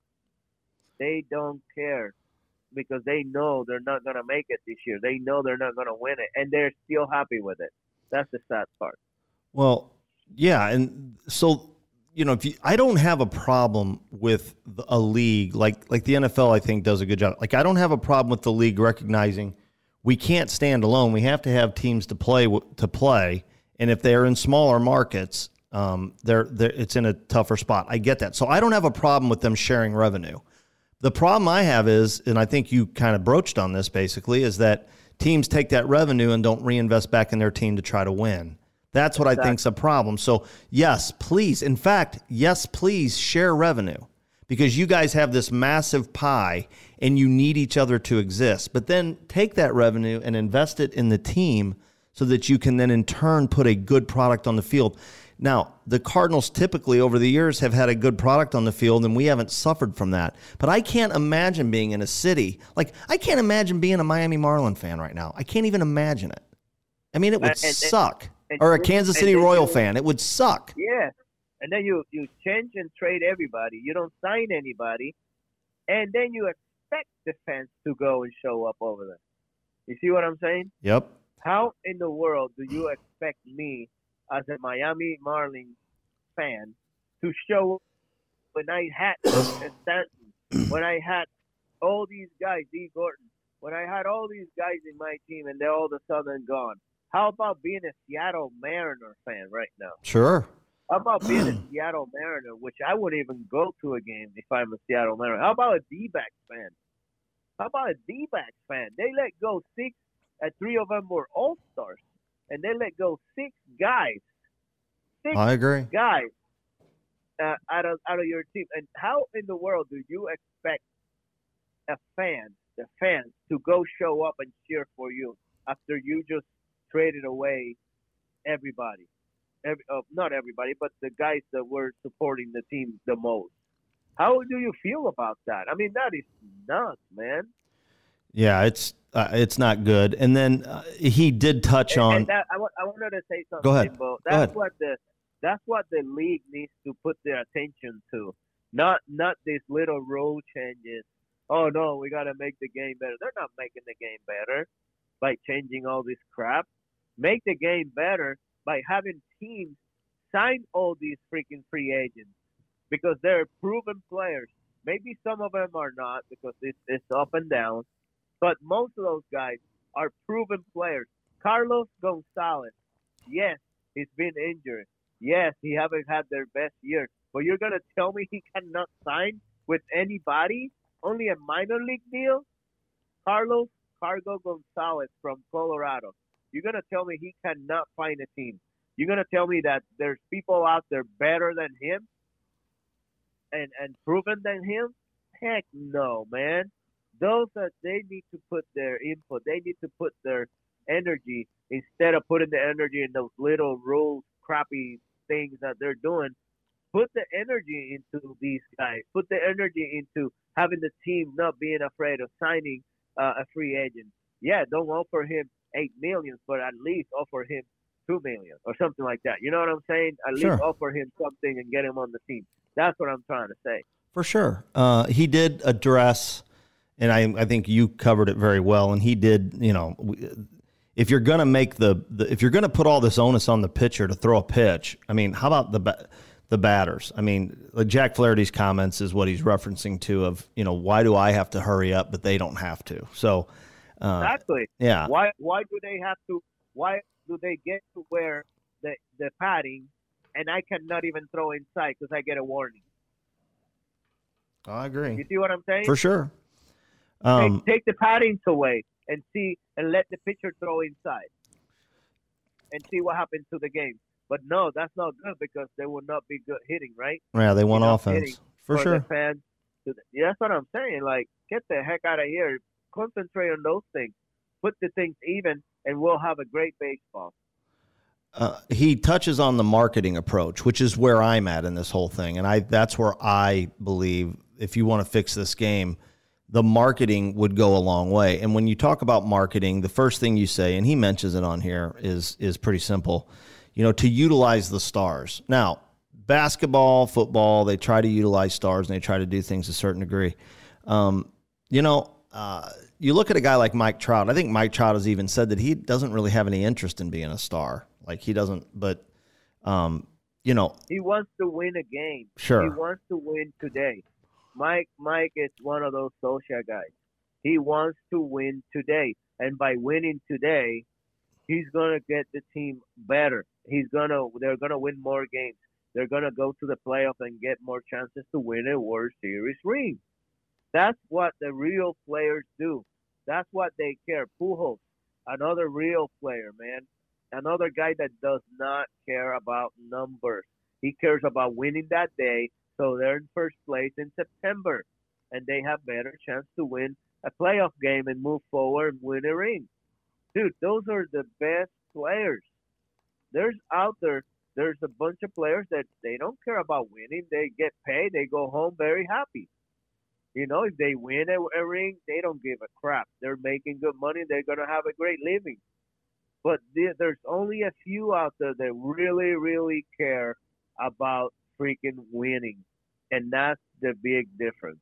They don't care. Because they know they're not going to make it this year. They know they're not going to win it, and they're still happy with it. That's the sad part. Well, yeah, and so, you know, if you, I don't have a problem with the, a league like like the N F L, I think, does a good job. Like, I don't have a problem with the league recognizing we can't stand alone. We have to have teams to play to play, and if they're in smaller markets, um, they're, they're it's in a tougher spot. I get that. So I don't have a problem with them sharing revenue. The problem I have is, and I think you kind of broached on this basically, is that teams take that revenue and don't reinvest back in their team to try to win. That's what exactly. I think is a problem. So, yes, please. In fact, yes, please share revenue because you guys have this massive pie and you need each other to exist. But then take that revenue and invest it in the team so that you can then in turn put a good product on the field. Now, the Cardinals typically over the years have had a good product on the field, and we haven't suffered from that. But I can't imagine being in a city. Like, I can't imagine being a Miami Marlin fan right now. I can't even imagine it. I mean, it would and, and, suck. And, or a Kansas City Royal you, fan. It would suck. Yeah. And then you, you change and trade everybody. You don't sign anybody. And then you expect the fans to go and show up over there. You see what I'm saying? Yep. How in the world do you expect me as a Miami Marlins fan to show up when I had Stanton, when I had all these guys, D. Gordon, when I had all these guys in my team and they're all of a sudden gone? How about being a Seattle Mariner fan right now? Sure. How about being a Seattle Mariner, which I wouldn't even go to a game if I'm a Seattle Mariner? How about a D-backs fan? How about a D-backs fan? They let go six, and three of them were all-stars. And they let go six guys. Six I agree. guys uh, out of out of your team. And how in the world do you expect a fan, the fans, to go show up and cheer for you after you just traded away everybody? Every, uh, not everybody, but the guys that were supporting the team the most. How do you feel about that? I mean, that is nuts, man. Yeah, it's uh, it's not good. And then uh, he did touch and, on. And that, I, w- I wanted to say something. Go ahead. Bo. That's Go ahead. what the that's what the league needs to put their attention to. Not not these little rule changes. Oh no, we got to make the game better. They're not making the game better by changing all this crap. Make the game better by having teams sign all these freaking free agents because they're proven players. Maybe some of them are not because it's, it's up and down. But most of those guys are proven players. Carlos Gonzalez, yes, he's been injured. Yes, he haven't had their best year. But you're going to tell me he cannot sign with anybody? Only a minor league deal? Carlos Cargo Gonzalez from Colorado. You're going to tell me he cannot find a team? You're going to tell me that there's people out there better than him and, and proven than him? Heck no, man. Those that they need to put their input, they need to put their energy instead of putting the energy in those little rules, crappy things that they're doing. Put the energy into these guys. Put the energy into having the team not being afraid of signing uh, a free agent. Yeah, don't offer him eight million, but at least offer him two million or something like that. You know what I'm saying? At Sure. least offer him something and get him on the team. That's what I'm trying to say. For sure. Uh, he did address, and I, I think you covered it very well, and he did, you know, if you're going to make the, the if you're going to put all this onus on the pitcher to throw a pitch, I mean, how about the the batters? I mean, Jack Flaherty's comments is what he's referencing to of, you know, why do I have to hurry up, but they don't have to? So, uh, exactly. Yeah. Why why do they have to? Why do they get to wear the the padding, and I cannot even throw inside because I get a warning? I agree. You see what I'm saying? For sure. Um, take, take the paddings away and see, and let the pitcher throw inside, and see what happens to the game. But no, that's not good because they will not be good hitting, right? Yeah, they want Enough offense for, for sure. The fans. Yeah, that's what I'm saying. Like, get the heck out of here. Concentrate on those things. Put the things even, and we'll have a great baseball. Uh, he touches on the marketing approach, which is where I'm at in this whole thing, and I that's where I believe if you want to fix this game, the marketing would go a long way. And when you talk about marketing, the first thing you say, and he mentions it on here, is is pretty simple. You know, to utilize the stars. Now, basketball, football, they try to utilize stars and they try to do things a certain degree. Um, you know, uh, you look at a guy like Mike Trout. I think Mike Trout has even said that he doesn't really have any interest in being a star. Like he doesn't, but, um, you know. He wants to win a game. Sure. He wants to win today. Mike, Mike is one of those social guys. He wants to win today. And by winning today, he's going to get the team better. He's gonna, they're going to win more games. They're going to go to the playoff and get more chances to win a World Series ring. That's what the real players do. That's what they care. Pujols, another real player, man. Another guy that does not care about numbers. He cares about winning that day, so they're in first place in September, and they have better chance to win a playoff game and move forward and win a ring. Dude, those are the best players. There's out there, there's a bunch of players that they don't care about winning. They get paid. They go home very happy. You know, if they win a, a ring, they don't give a crap. They're making good money. They're going to have a great living. But there, there's only a few out there that really, really care about freaking winning. And that's the big difference.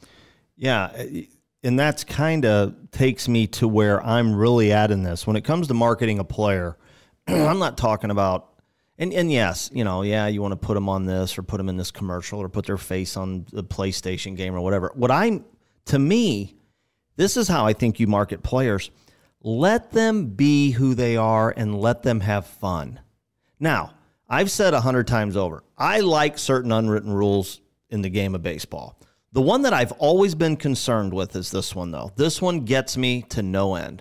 Yeah. And that's kind of takes me to where I'm really at in this. When it comes to marketing a player, I'm not talking about, and, and yes, you know, yeah, you want to put them on this or put them in this commercial or put their face on the PlayStation game or whatever. What I'm, to me, this is how I think you market players. Let them be who they are and let them have fun. Now, I've said a hundred times over, I like certain unwritten rules in the game of baseball. The one that I've always been concerned with is this one, though. This one gets me to no end.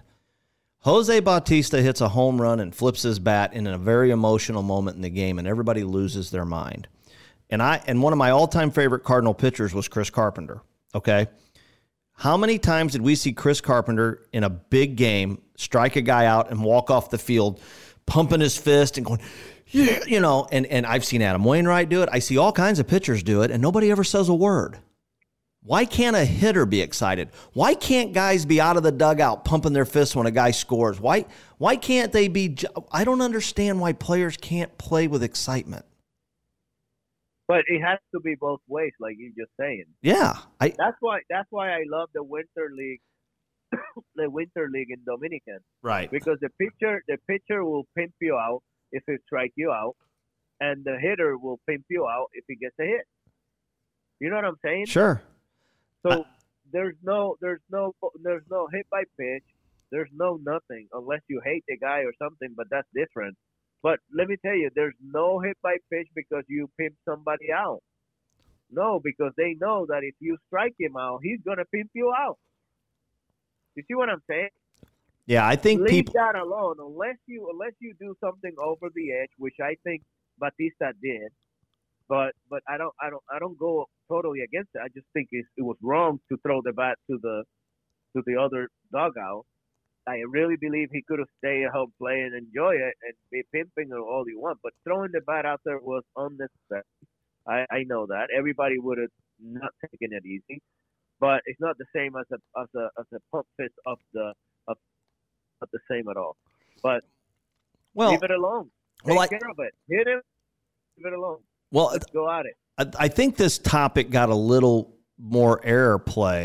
Jose Bautista hits a home run and flips his bat in a very emotional moment in the game, and everybody loses their mind. And I and one of my all-time favorite Cardinal pitchers was Chris Carpenter, okay? How many times did we see Chris Carpenter in a big game strike a guy out and walk off the field pumping his fist and going, yeah, you know, and, and I've seen Adam Wainwright do it. I see all kinds of pitchers do it, and nobody ever says a word. Why can't a hitter be excited? Why can't guys be out of the dugout pumping their fists when a guy scores? Why why can't they be – I don't understand why players can't play with excitement. But it has to be both ways, like you're just saying. Yeah. I, that's why That's why I love the Winter League the Winter League in Dominican. Right. Because the pitcher, the pitcher will pimp you out if he strike you out, and the hitter will pimp you out if he gets a hit. You know what I'm saying? Sure. So uh, there's no there's no there's no hit by pitch. There's no nothing unless you hate the guy or something, but that's different. But let me tell you, there's no hit by pitch because you pimp somebody out. No, because they know that if you strike him out, he's gonna pimp you out. You see what I'm saying? Yeah, I think Leave people that alone unless you unless you do something over the edge, which I think Bautista did. But but I don't I don't I don't go totally against it. I just think it, it was wrong to throw the bat to the to the other dugout. I really believe he could have stayed at home, play and enjoy it, and be pimping all he wants. But throwing the bat out there was unnecessary. I, I know that everybody would have not taken it easy, but it's not the same as a as a as a pump fist up the up not the same at all. But well, leave it alone. Take well, I, care of it. Hit him. Leave it alone. Well, Let's go at it. I, I think this topic got a little more airplay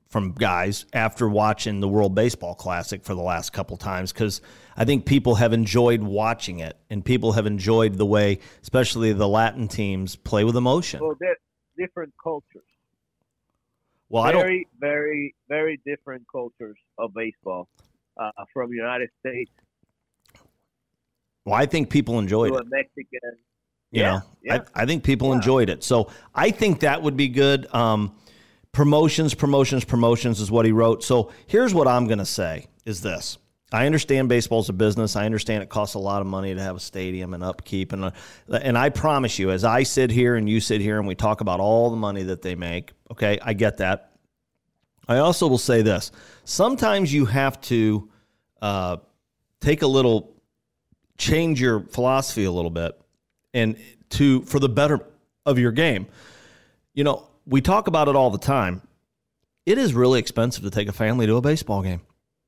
from guys after watching the World Baseball Classic for the last couple times, because I think people have enjoyed watching it, and people have enjoyed the way, especially the Latin teams, play with emotion. Well, they're different cultures. Well, I very, don't. very, very different cultures of baseball uh, from United States. Well, I think people enjoyed to it. a Mexican. You yeah, know, yeah. I, I think people yeah. enjoyed it. So I think that would be good. Um, promotions, promotions, promotions is what he wrote. So here's what I'm going to say is this. I understand baseball's a business. I understand it costs a lot of money to have a stadium and upkeep. And, uh, and I promise you, as I sit here and you sit here and we talk about all the money that they make, okay, I get that. I also will say this. Sometimes you have to uh, take a little, change your philosophy a little bit and to for the better of your game. You know, we talk about it all the time. It is really expensive to take a family to a baseball game.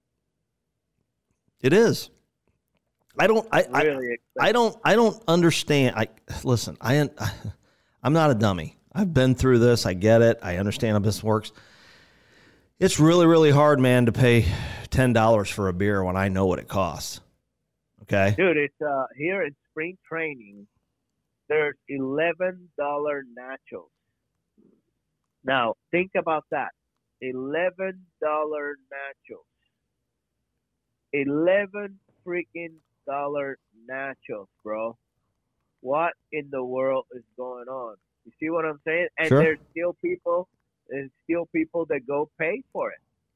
It is. I don't. I. Really I, I don't. I don't understand. I listen. I. I'm not a dummy. I've been through this. I get it. I understand how this works. It's really, really hard, man, to pay ten dollars for a beer when I know what it costs. Okay, dude. It's uh here in spring training. There's eleven dollar nachos. Now think about that. Eleven dollar nachos. Eleven freaking dollar nachos, bro. What in the world is going on? You see what I'm saying? And sure. there's still people, there's still people that go pay for it.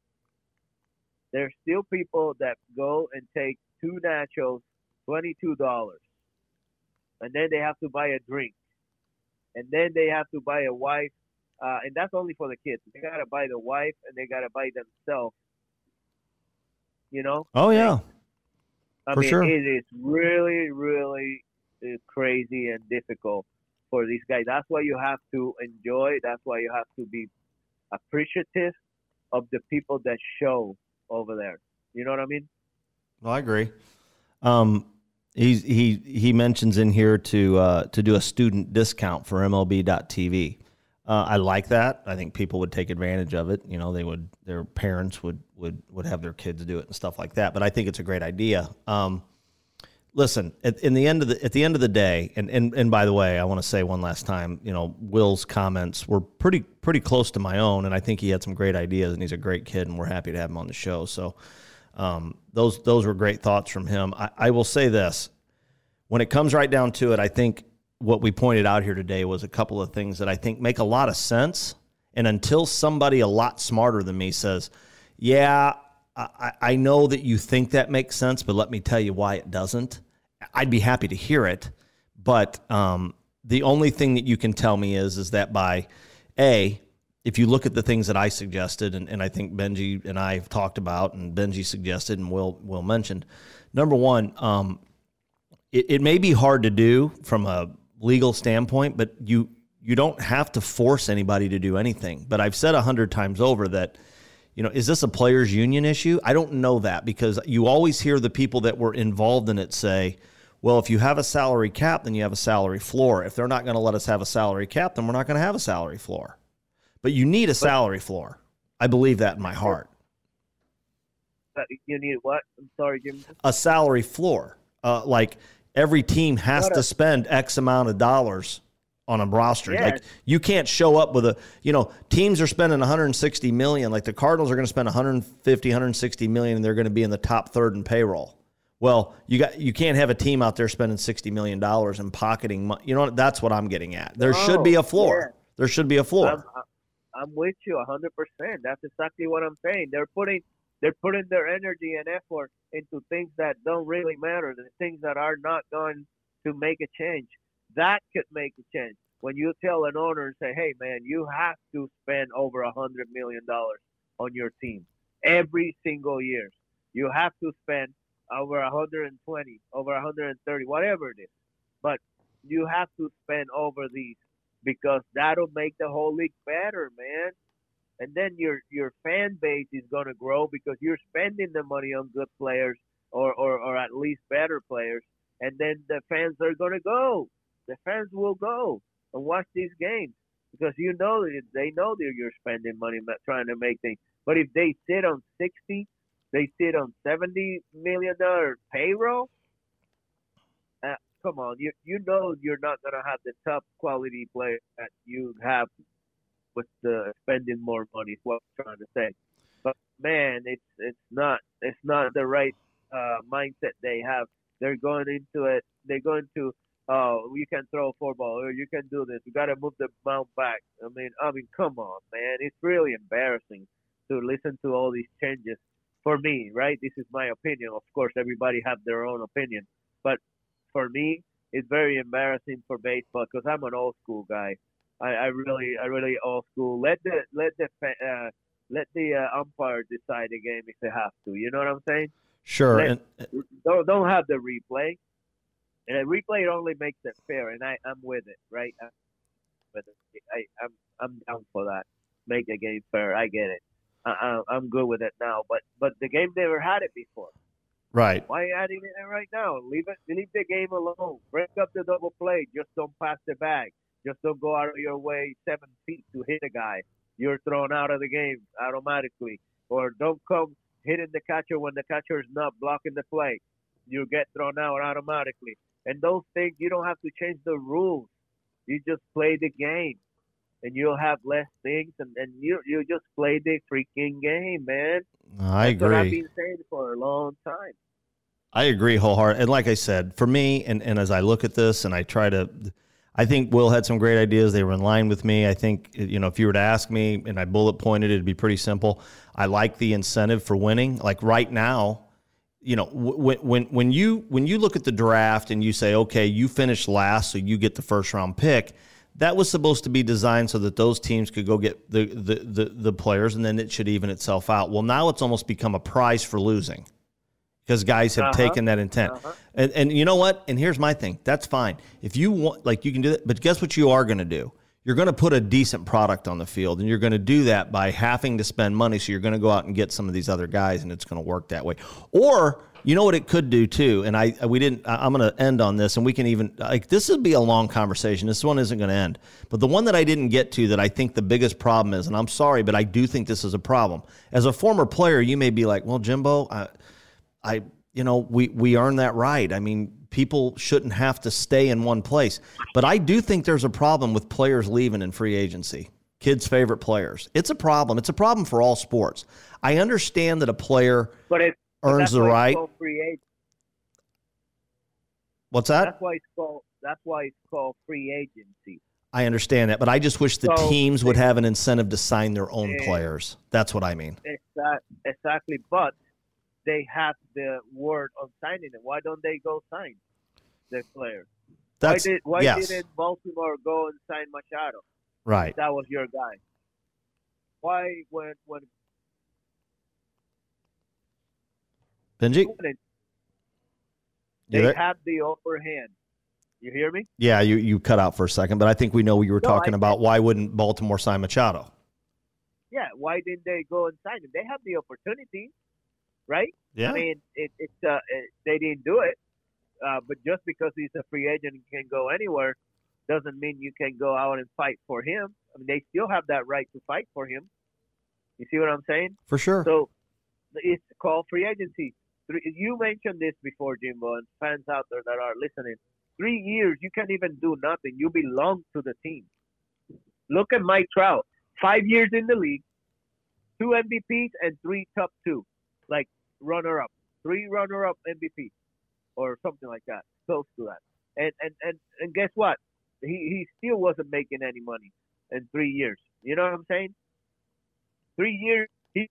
There's still people that go and take two nachos, twenty-two dollars, and then they have to buy a drink, and then they have to buy a wife, uh, and that's only for the kids. They gotta buy the wife, and they gotta buy themselves. You know? Oh, yeah. I For mean, sure. it is really, really uh, crazy and difficult for these guys. That's why you have to enjoy. That's why you have to be appreciative of the people that show over there. You know what I mean? No, I agree. Um, he's, he he mentions in here to uh, to do a student discount for M L B dot T V. Uh, I like that. I think people would take advantage of it. You know, they would, their parents would, would, would have their kids do it and stuff like that. But I think it's a great idea. Um, listen, at, in the end of the, at the end of the day, and, and, and by the way, I want to say one last time, you know, Will's comments were pretty, pretty close to my own. And I think he had some great ideas and he's a great kid and we're happy to have him on the show. So um, those, those were great thoughts from him. I, I will say this, when it comes right down to it, I think what we pointed out here today was a couple of things that I think make a lot of sense. And until somebody a lot smarter than me says, yeah, I, I know that you think that makes sense, but let me tell you why it doesn't, I'd be happy to hear it. But um, the only thing that you can tell me is, is that by A, if you look at the things that I suggested, and, and I think Benji and I have talked about, and Benji suggested and Will, Will mentioned, number one, um, it, it may be hard to do from a legal standpoint, but you you don't have to force anybody to do anything. But I've said a hundred times over that, you know, is this a players union issue? I don't know that, because you always hear the people that were involved in it say, well, if you have a salary cap, then you have a salary floor. If they're not going to let us have a salary cap, then we're not going to have a salary floor. But you need a salary floor. I believe that in my heart. You need what? I'm sorry, Jim. A salary floor. Uh, like every team has to spend X amount of dollars on a roster. Yes. Like you can't show up with a, you know, teams are spending one hundred sixty million dollars. Like the Cardinals are going to spend one hundred fifty, one hundred sixty million dollars, and they're going to be in the top third in payroll. Well, you got you can't have a team out there spending sixty million dollars and pocketing money. You know, that's what I'm getting at. There oh, should be a floor. Yeah. There should be a floor. I'm, I'm with you one hundred percent. That's exactly what I'm saying. They're putting they're putting their energy and effort into things that don't really matter, the things that are not going to make a change. That could make a change. When you tell an owner and say, hey, man, you have to spend over one hundred million dollars on your team every single year. You have to spend over one hundred twenty, over one hundred thirty, whatever it is. But you have to spend over these because that'll make the whole league better, man. And then your your fan base is going to grow because you're spending the money on good players or, or, or at least better players. And then the fans are going to go. The fans will go and watch these games because you know they know that you're spending money trying to make things. But if they sit on sixty, they sit on seventy million dollar payroll. Uh, come on, you you know you're not gonna have the top quality player that you have with the spending more money. Is what I'm trying to say. But man, it's it's not it's not the right uh, mindset they have. They're going into it. They're going to oh, you can throw a four ball or you can do this. You got to move the mound back. I mean, I mean, come on, man. It's really embarrassing to listen to all these changes. For me, right? This is my opinion. Of course, everybody have their own opinion, but for me, it's very embarrassing for baseball because I'm an old school guy. I, I really, I really old school. Let the let the uh, let the uh, umpire decide the game if they have to. You know what I'm saying? Sure. Let, and, don't don't have the replay. And a replay only makes it fair, and I I'm with it, right? I'm, but I I'm I'm down for that. Make the game fair. I get it. I, I'm good with it now, but but the game never had it before. right. Why adding it in right now? Leave it. Leave the game alone. Break up the double play. Just don't pass the bag. Just don't go out of your way seven feet to hit a guy. You're thrown out of the game automatically. Or don't come hitting the catcher when the catcher is not blocking the play. You get thrown out automatically. And those things, you don't have to change the rules. You just play the game. And you'll have less things, and, and you you just play the freaking game, man. I That's what I've agree. been saying for a long time. I agree wholeheartedly. And like I said, for me, and, and as I look at this and I try to, I think Will had some great ideas. They were in line with me. I think, you know, if you were to ask me and I bullet pointed, it'd be pretty simple. I like the incentive for winning. Like right now, you know, when when when you when you look at the draft and you say, okay, you finished last, so you get the first round pick. That was supposed to be designed so that those teams could go get the, the, the, the players, and then it should even itself out. Well, now it's almost become a prize for losing because guys have Uh-huh. taken that intent. Uh-huh. And, and you know what? And here's my thing. That's fine. If you want, like, you can do that. But guess what you are going to do? You're going to put a decent product on the field, and you're going to do that by having to spend money. So you're going to go out and get some of these other guys, and it's going to work that way. Or you know what it could do too, and I we didn't. I'm going to end on this, and we can even like this would be a long conversation. This one isn't going to end, but the one that I didn't get to that I think the biggest problem is, and I'm sorry, but I do think this is a problem. As a former player, you may be like, well, Jimbo, I, I you know, we we earned that right. I mean, people shouldn't have to stay in one place, but I do think there's a problem with players leaving in free agency. Kids' favorite players. It's a problem. It's a problem for all sports. I understand that a player But it but earns that's the why it's right. called free agent. What's that? That's why it's called. That's why it's called free agency. I understand that, but I just wish the So, teams would have an incentive to sign their own Yeah. players. That's what I mean. Exact, exactly. But they have the word on signing it. Why don't they go sign the player? That's why did why yes, didn't Baltimore go and sign Machado? right. That was your guy. Why when when Benji, they you there? have the upper hand? You hear me? Yeah, you, you cut out for a second, but I think we know what you were No, talking I- about. Why wouldn't Baltimore sign Machado? Yeah. Why didn't they go and sign him? They have the opportunity, right? Yeah, I mean, it, it's uh, it, they didn't do it, uh, but just because he's a free agent and can go anywhere, doesn't mean you can go out and fight for him. I mean, they still have that right to fight for him. You see what I'm saying? for sure. So it's called free agency. Three, you mentioned this before, Jimbo, and fans out there that are listening. Three years, you can't even do nothing. You belong to the team. Look at Mike Trout. Five years in the league, two M V Ps and three top two, like runner-up. Three runner-up M V Ps or something like that, close to that. And and, and, and guess what? He, he still wasn't making any money in three years. You know what I'm saying? Three years, he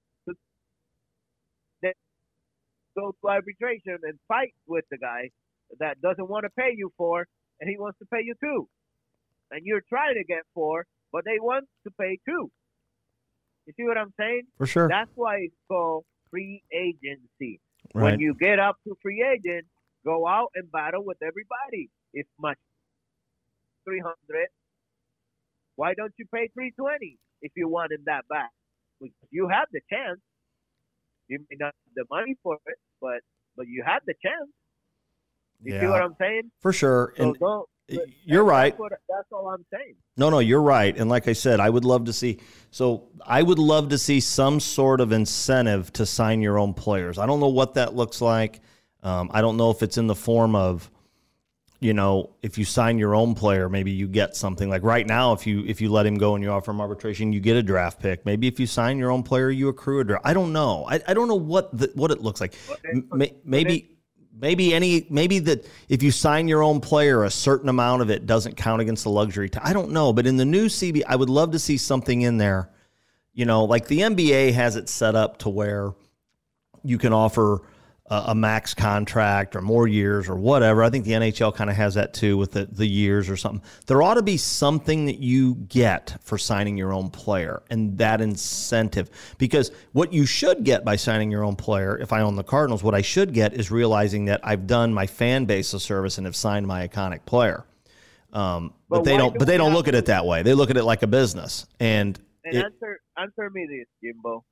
then go to arbitration and fight with the guy that doesn't want to pay you for, and he wants to pay you two. And you're trying to get four, but they want to pay two. You see what I'm saying? For sure. That's why it's called free agency. Right. When you get up to free agent, go out and battle with everybody. If much three hundred, why don't you pay three twenty if you want him that bad? Because you have the chance. You may not have the money for it, but but you have the chance. You see Yeah. what I'm saying? For sure. So And don't You're right. That's, what, that's all I'm saying. No, no, you're right. And like I said, I would love to see. So I would love to see some sort of incentive to sign your own players. I don't know what that looks like. Um, I don't know if it's in the form of, you know, if you sign your own player, maybe you get something. Like right now, if you if you let him go and you offer him arbitration, you get a draft pick. Maybe if you sign your own player, you accrue a draft. I don't know. I, I don't know what the, what it looks like. Okay. M- maybe. Maybe any maybe that if you sign your own player, a certain amount of it doesn't count against the luxury tax. I don't know, but in the new C B A, I would love to see something in there. You know, like the N B A has it set up to where you can offer a, a max contract or more years or whatever. I think the N H L kind of has that too with the, the years or something. There ought to be something that you get for signing your own player and that incentive. Because what you should get by signing your own player, if I own the Cardinals, what I should get is realizing that I've done my fan base a service and have signed my iconic player. Um, but, but they don't. Do but they don't look at it that way. They look at it like a business. And, and it, answer answer me this, Jimbo.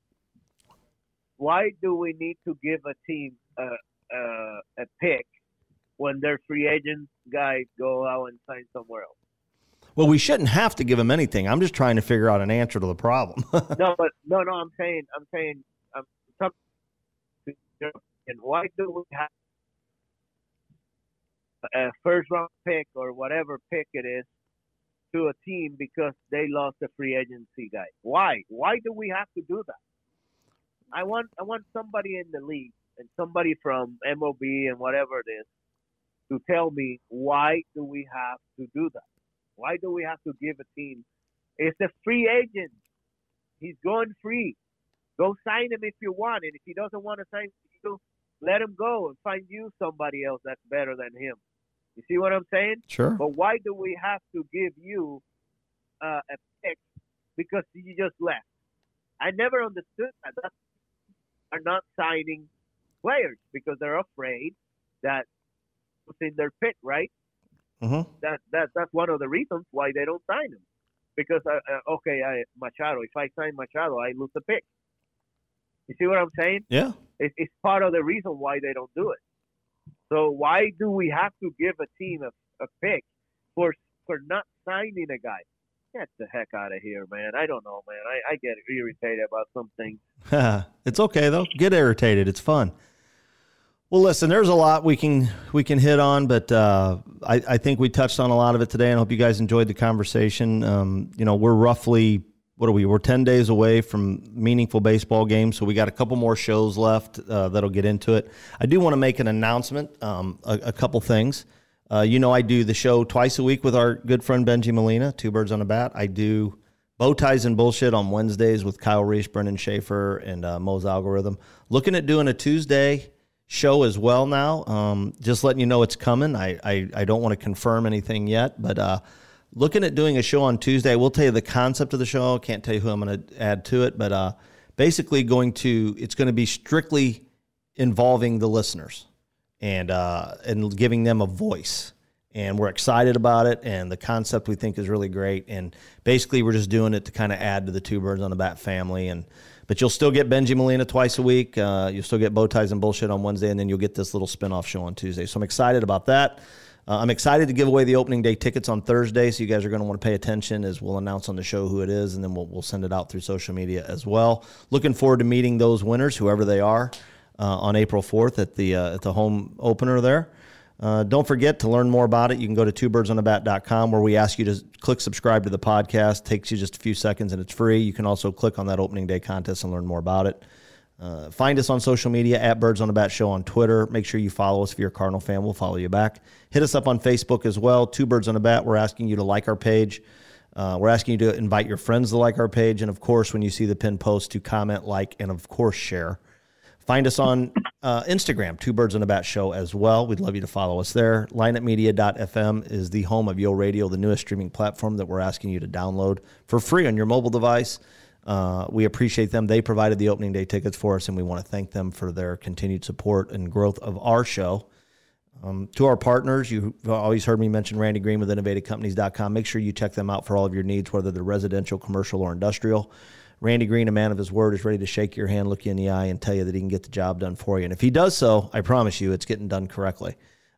Why do we need to give a team a, a, a pick when their free agent guys go out and sign somewhere else? Well, we shouldn't have to give them anything. I'm just trying to figure out an answer to the problem. no, but no, no. I'm saying, I'm saying, um, and why do we have a first round pick or whatever pick it is to a team because they lost a free agency guy? Why? Why do we have to do that? I want I want somebody in the league and somebody from M L B and whatever it is to tell me, why do we have to do that? Why do we have to give a team? It's a free agent. He's going free. Go sign him if you want. And if he doesn't want to sign you, let him go and find you somebody else that's better than him. You see what I'm saying? Sure. But why do we have to give you uh, a pick because you just left? I never understood that. That's are not signing players because they're afraid that it's in their pick, right? Mm-hmm. That that that's one of the reasons why they don't sign him. Because uh, uh, okay, I, Machado. If I sign Machado, I lose the pick. You see what I'm saying? Yeah. It, it's part of the reason why they don't do it. So why do we have to give a team a, a pick for for not signing a guy? Get the heck out of here, man. I don't know, man. I, I get irritated about some things. It's okay, though. Get irritated. It's fun. Well, listen, there's a lot we can we can hit on, but uh, I, I think we touched on a lot of it today, and I hope you guys enjoyed the conversation. Um, you know, we're roughly, what are we? We're ten days away from meaningful baseball games, so we got a couple more shows left uh, that'll get into it. I do want to make an announcement, um, a, a couple things. Uh, you know, I do the show twice a week with our good friend Benji Molina, Two Birds on a Bat. I do Bow Ties and Bullshit on Wednesdays with Kyle Reese, Brendan Schaefer, and uh, Mo's Algorithm. Looking at doing a Tuesday show as well now. Um, just letting you know it's coming. I, I, I don't want to confirm anything yet, but uh, looking at doing a show on Tuesday. I will tell you the concept of the show. I can't tell you who I'm going to add to it, but uh, basically going to it's going to be strictly involving the listeners. And uh, and giving them a voice. And we're excited about it, and the concept we think is really great. And basically we're just doing it to kind of add to the Two Birds on the Bat family. And But you'll still get Benji Molina twice a week. Uh, you'll still get Bow Ties and Bullshit on Wednesday, and then you'll get this little spinoff show on Tuesday. So I'm excited about that. Uh, I'm excited to give away the opening day tickets on Thursday, so you guys are going to want to pay attention as we'll announce on the show who it is, and then we'll, we'll send it out through social media as well. Looking forward to meeting those winners, whoever they are. Uh, on April fourth at the uh, at the home opener there. Uh, don't forget to learn more about it. You can go to two birds on a bat dot com where we ask you to click subscribe to the podcast. Takes you just a few seconds and it's free. You can also click on that opening day contest and learn more about it. Uh, find us on social media at Birds on a Bat Show on Twitter. Make sure you follow us. If you're a Cardinal fan, we'll follow you back. Hit us up on Facebook as well. Two Birds on a Bat. We're asking you to like our page. Uh, we're asking you to invite your friends to like our page. And, of course, when you see the pinned post, to comment, like, and, of course, share. Find us on uh, Instagram, Two Birds on a Bat Show as well. We'd love you to follow us there. line up media dot f m is the home of Yo Radio, the newest streaming platform that we're asking you to download for free on your mobile device. Uh, we appreciate them. They provided the opening day tickets for us, and we want to thank them for their continued support and growth of our show. Um, to our partners, you've always heard me mention Randy Green with innovative companies dot com. Make sure you check them out for all of your needs, whether they're residential, commercial, or industrial. Randy Green, a man of his word, is ready to shake your hand, look you in the eye, and tell you that he can get the job done for you. And if he does so, I promise you it's getting done correctly.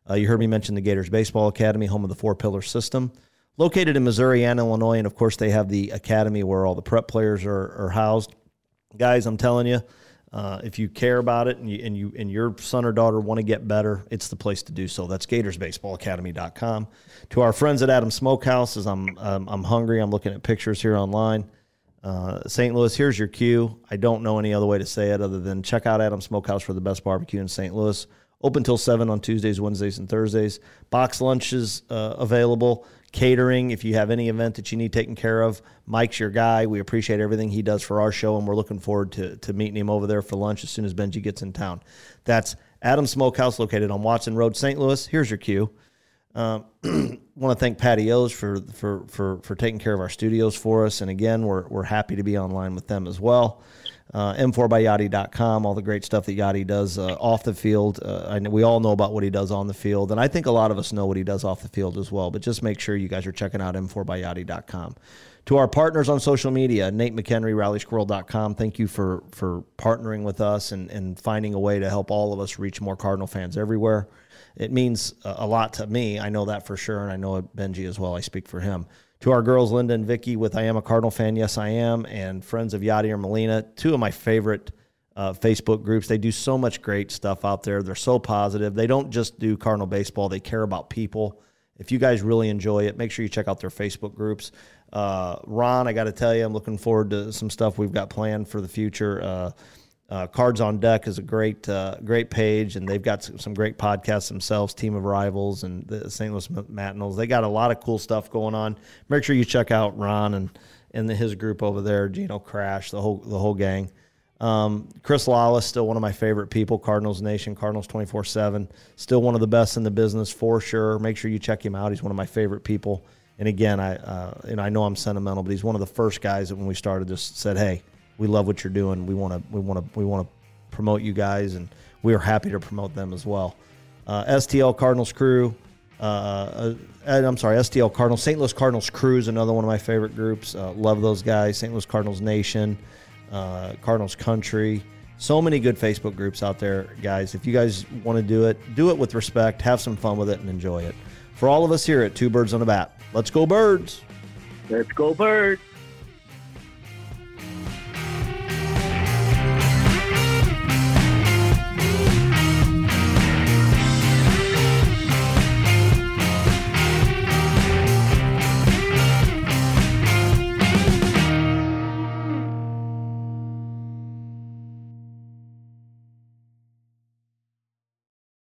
Uh, you heard me mention the Gators Baseball Academy, home of the four-pillar system. Located in Missouri and Illinois, and, of course, they have the academy where all the prep players are, are housed. Guys, I'm telling you, uh, if you care about it and, you, and, you, and your son or daughter want to get better, it's the place to do so. That's Gators Baseball Academy dot com. To our friends at Adams Smokehouse, as I'm, um, I'm hungry, I'm looking at pictures here online. Uh, Saint Louis, here's your cue. I don't know any other way to say it other than check out Adams Smokehouse for the best barbecue in Saint Louis. Open till seven on Tuesdays, Wednesdays, and Thursdays. Box lunches uh, available. Catering, if you have any event that you need taken care of, Mike's your guy. We appreciate everything he does for our show, and we're looking forward to, to meeting him over there for lunch as soon as Benji gets in town. That's Adams Smokehouse, located on Watson Road, Saint Louis. Here's your cue. Um, want to thank Patty O's for, for, for, for taking care of our studios for us, and again, we're, we're happy to be online with them as well. Uh, M four by Yachty dot com, all the great stuff that Yachty does uh, off the field. Uh, I know we all know about what he does on the field, and I think a lot of us know what he does off the field as well, but just make sure you guys are checking out M four by Yachty dot com. To our partners on social media, Nate McHenry, Rally Squirrel dot com, thank you for, for partnering with us and, and finding a way to help all of us reach more Cardinal fans everywhere. It means a lot to me. I know that for sure, and I know Benji as well. I speak for him. To our girls, Linda and Vicky, with I Am a Cardinal Fan, Yes I Am, and Friends of Yachty or Melina, two of my favorite uh, Facebook groups. They do so much great stuff out there. They're so positive. They don't just do Cardinal baseball. They care about people. If you guys really enjoy it, make sure you check out their Facebook groups. Uh, Ron, I got to tell you, I'm looking forward to some stuff we've got planned for the future. Uh, Uh, Cards on Deck is a great uh, great page, and they've got some, some great podcasts themselves, Team of Rivals and the Saint Louis Matinals. They got a lot of cool stuff going on. Make sure you check out Ron and, and the, his group over there, Gino Crash, the whole the whole gang. Um, Chris Lawless, still one of my favorite people, Cardinals Nation, Cardinals twenty-four seven, still one of the best in the business for sure. Make sure you check him out. He's one of my favorite people. And again, I uh, and I know I'm sentimental, but he's one of the first guys that when we started just said, hey, we love what you're doing. We want to we want to we want to promote you guys, and we are happy to promote them as well. Uh, S T L Cardinals Crew, uh, uh, I'm sorry, S T L Cardinals, Saint Louis Cardinals Crew is another one of my favorite groups. Uh, love those guys. Saint Louis Cardinals Nation, uh, Cardinals Country. So many good Facebook groups out there, guys. If you guys want to do it, do it with respect. Have some fun with it and enjoy it. For all of us here at Two Birds on a Bat, let's go Birds. Let's go Birds.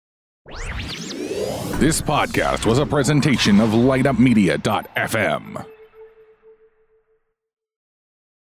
This podcast was a presentation of light up media dot f m.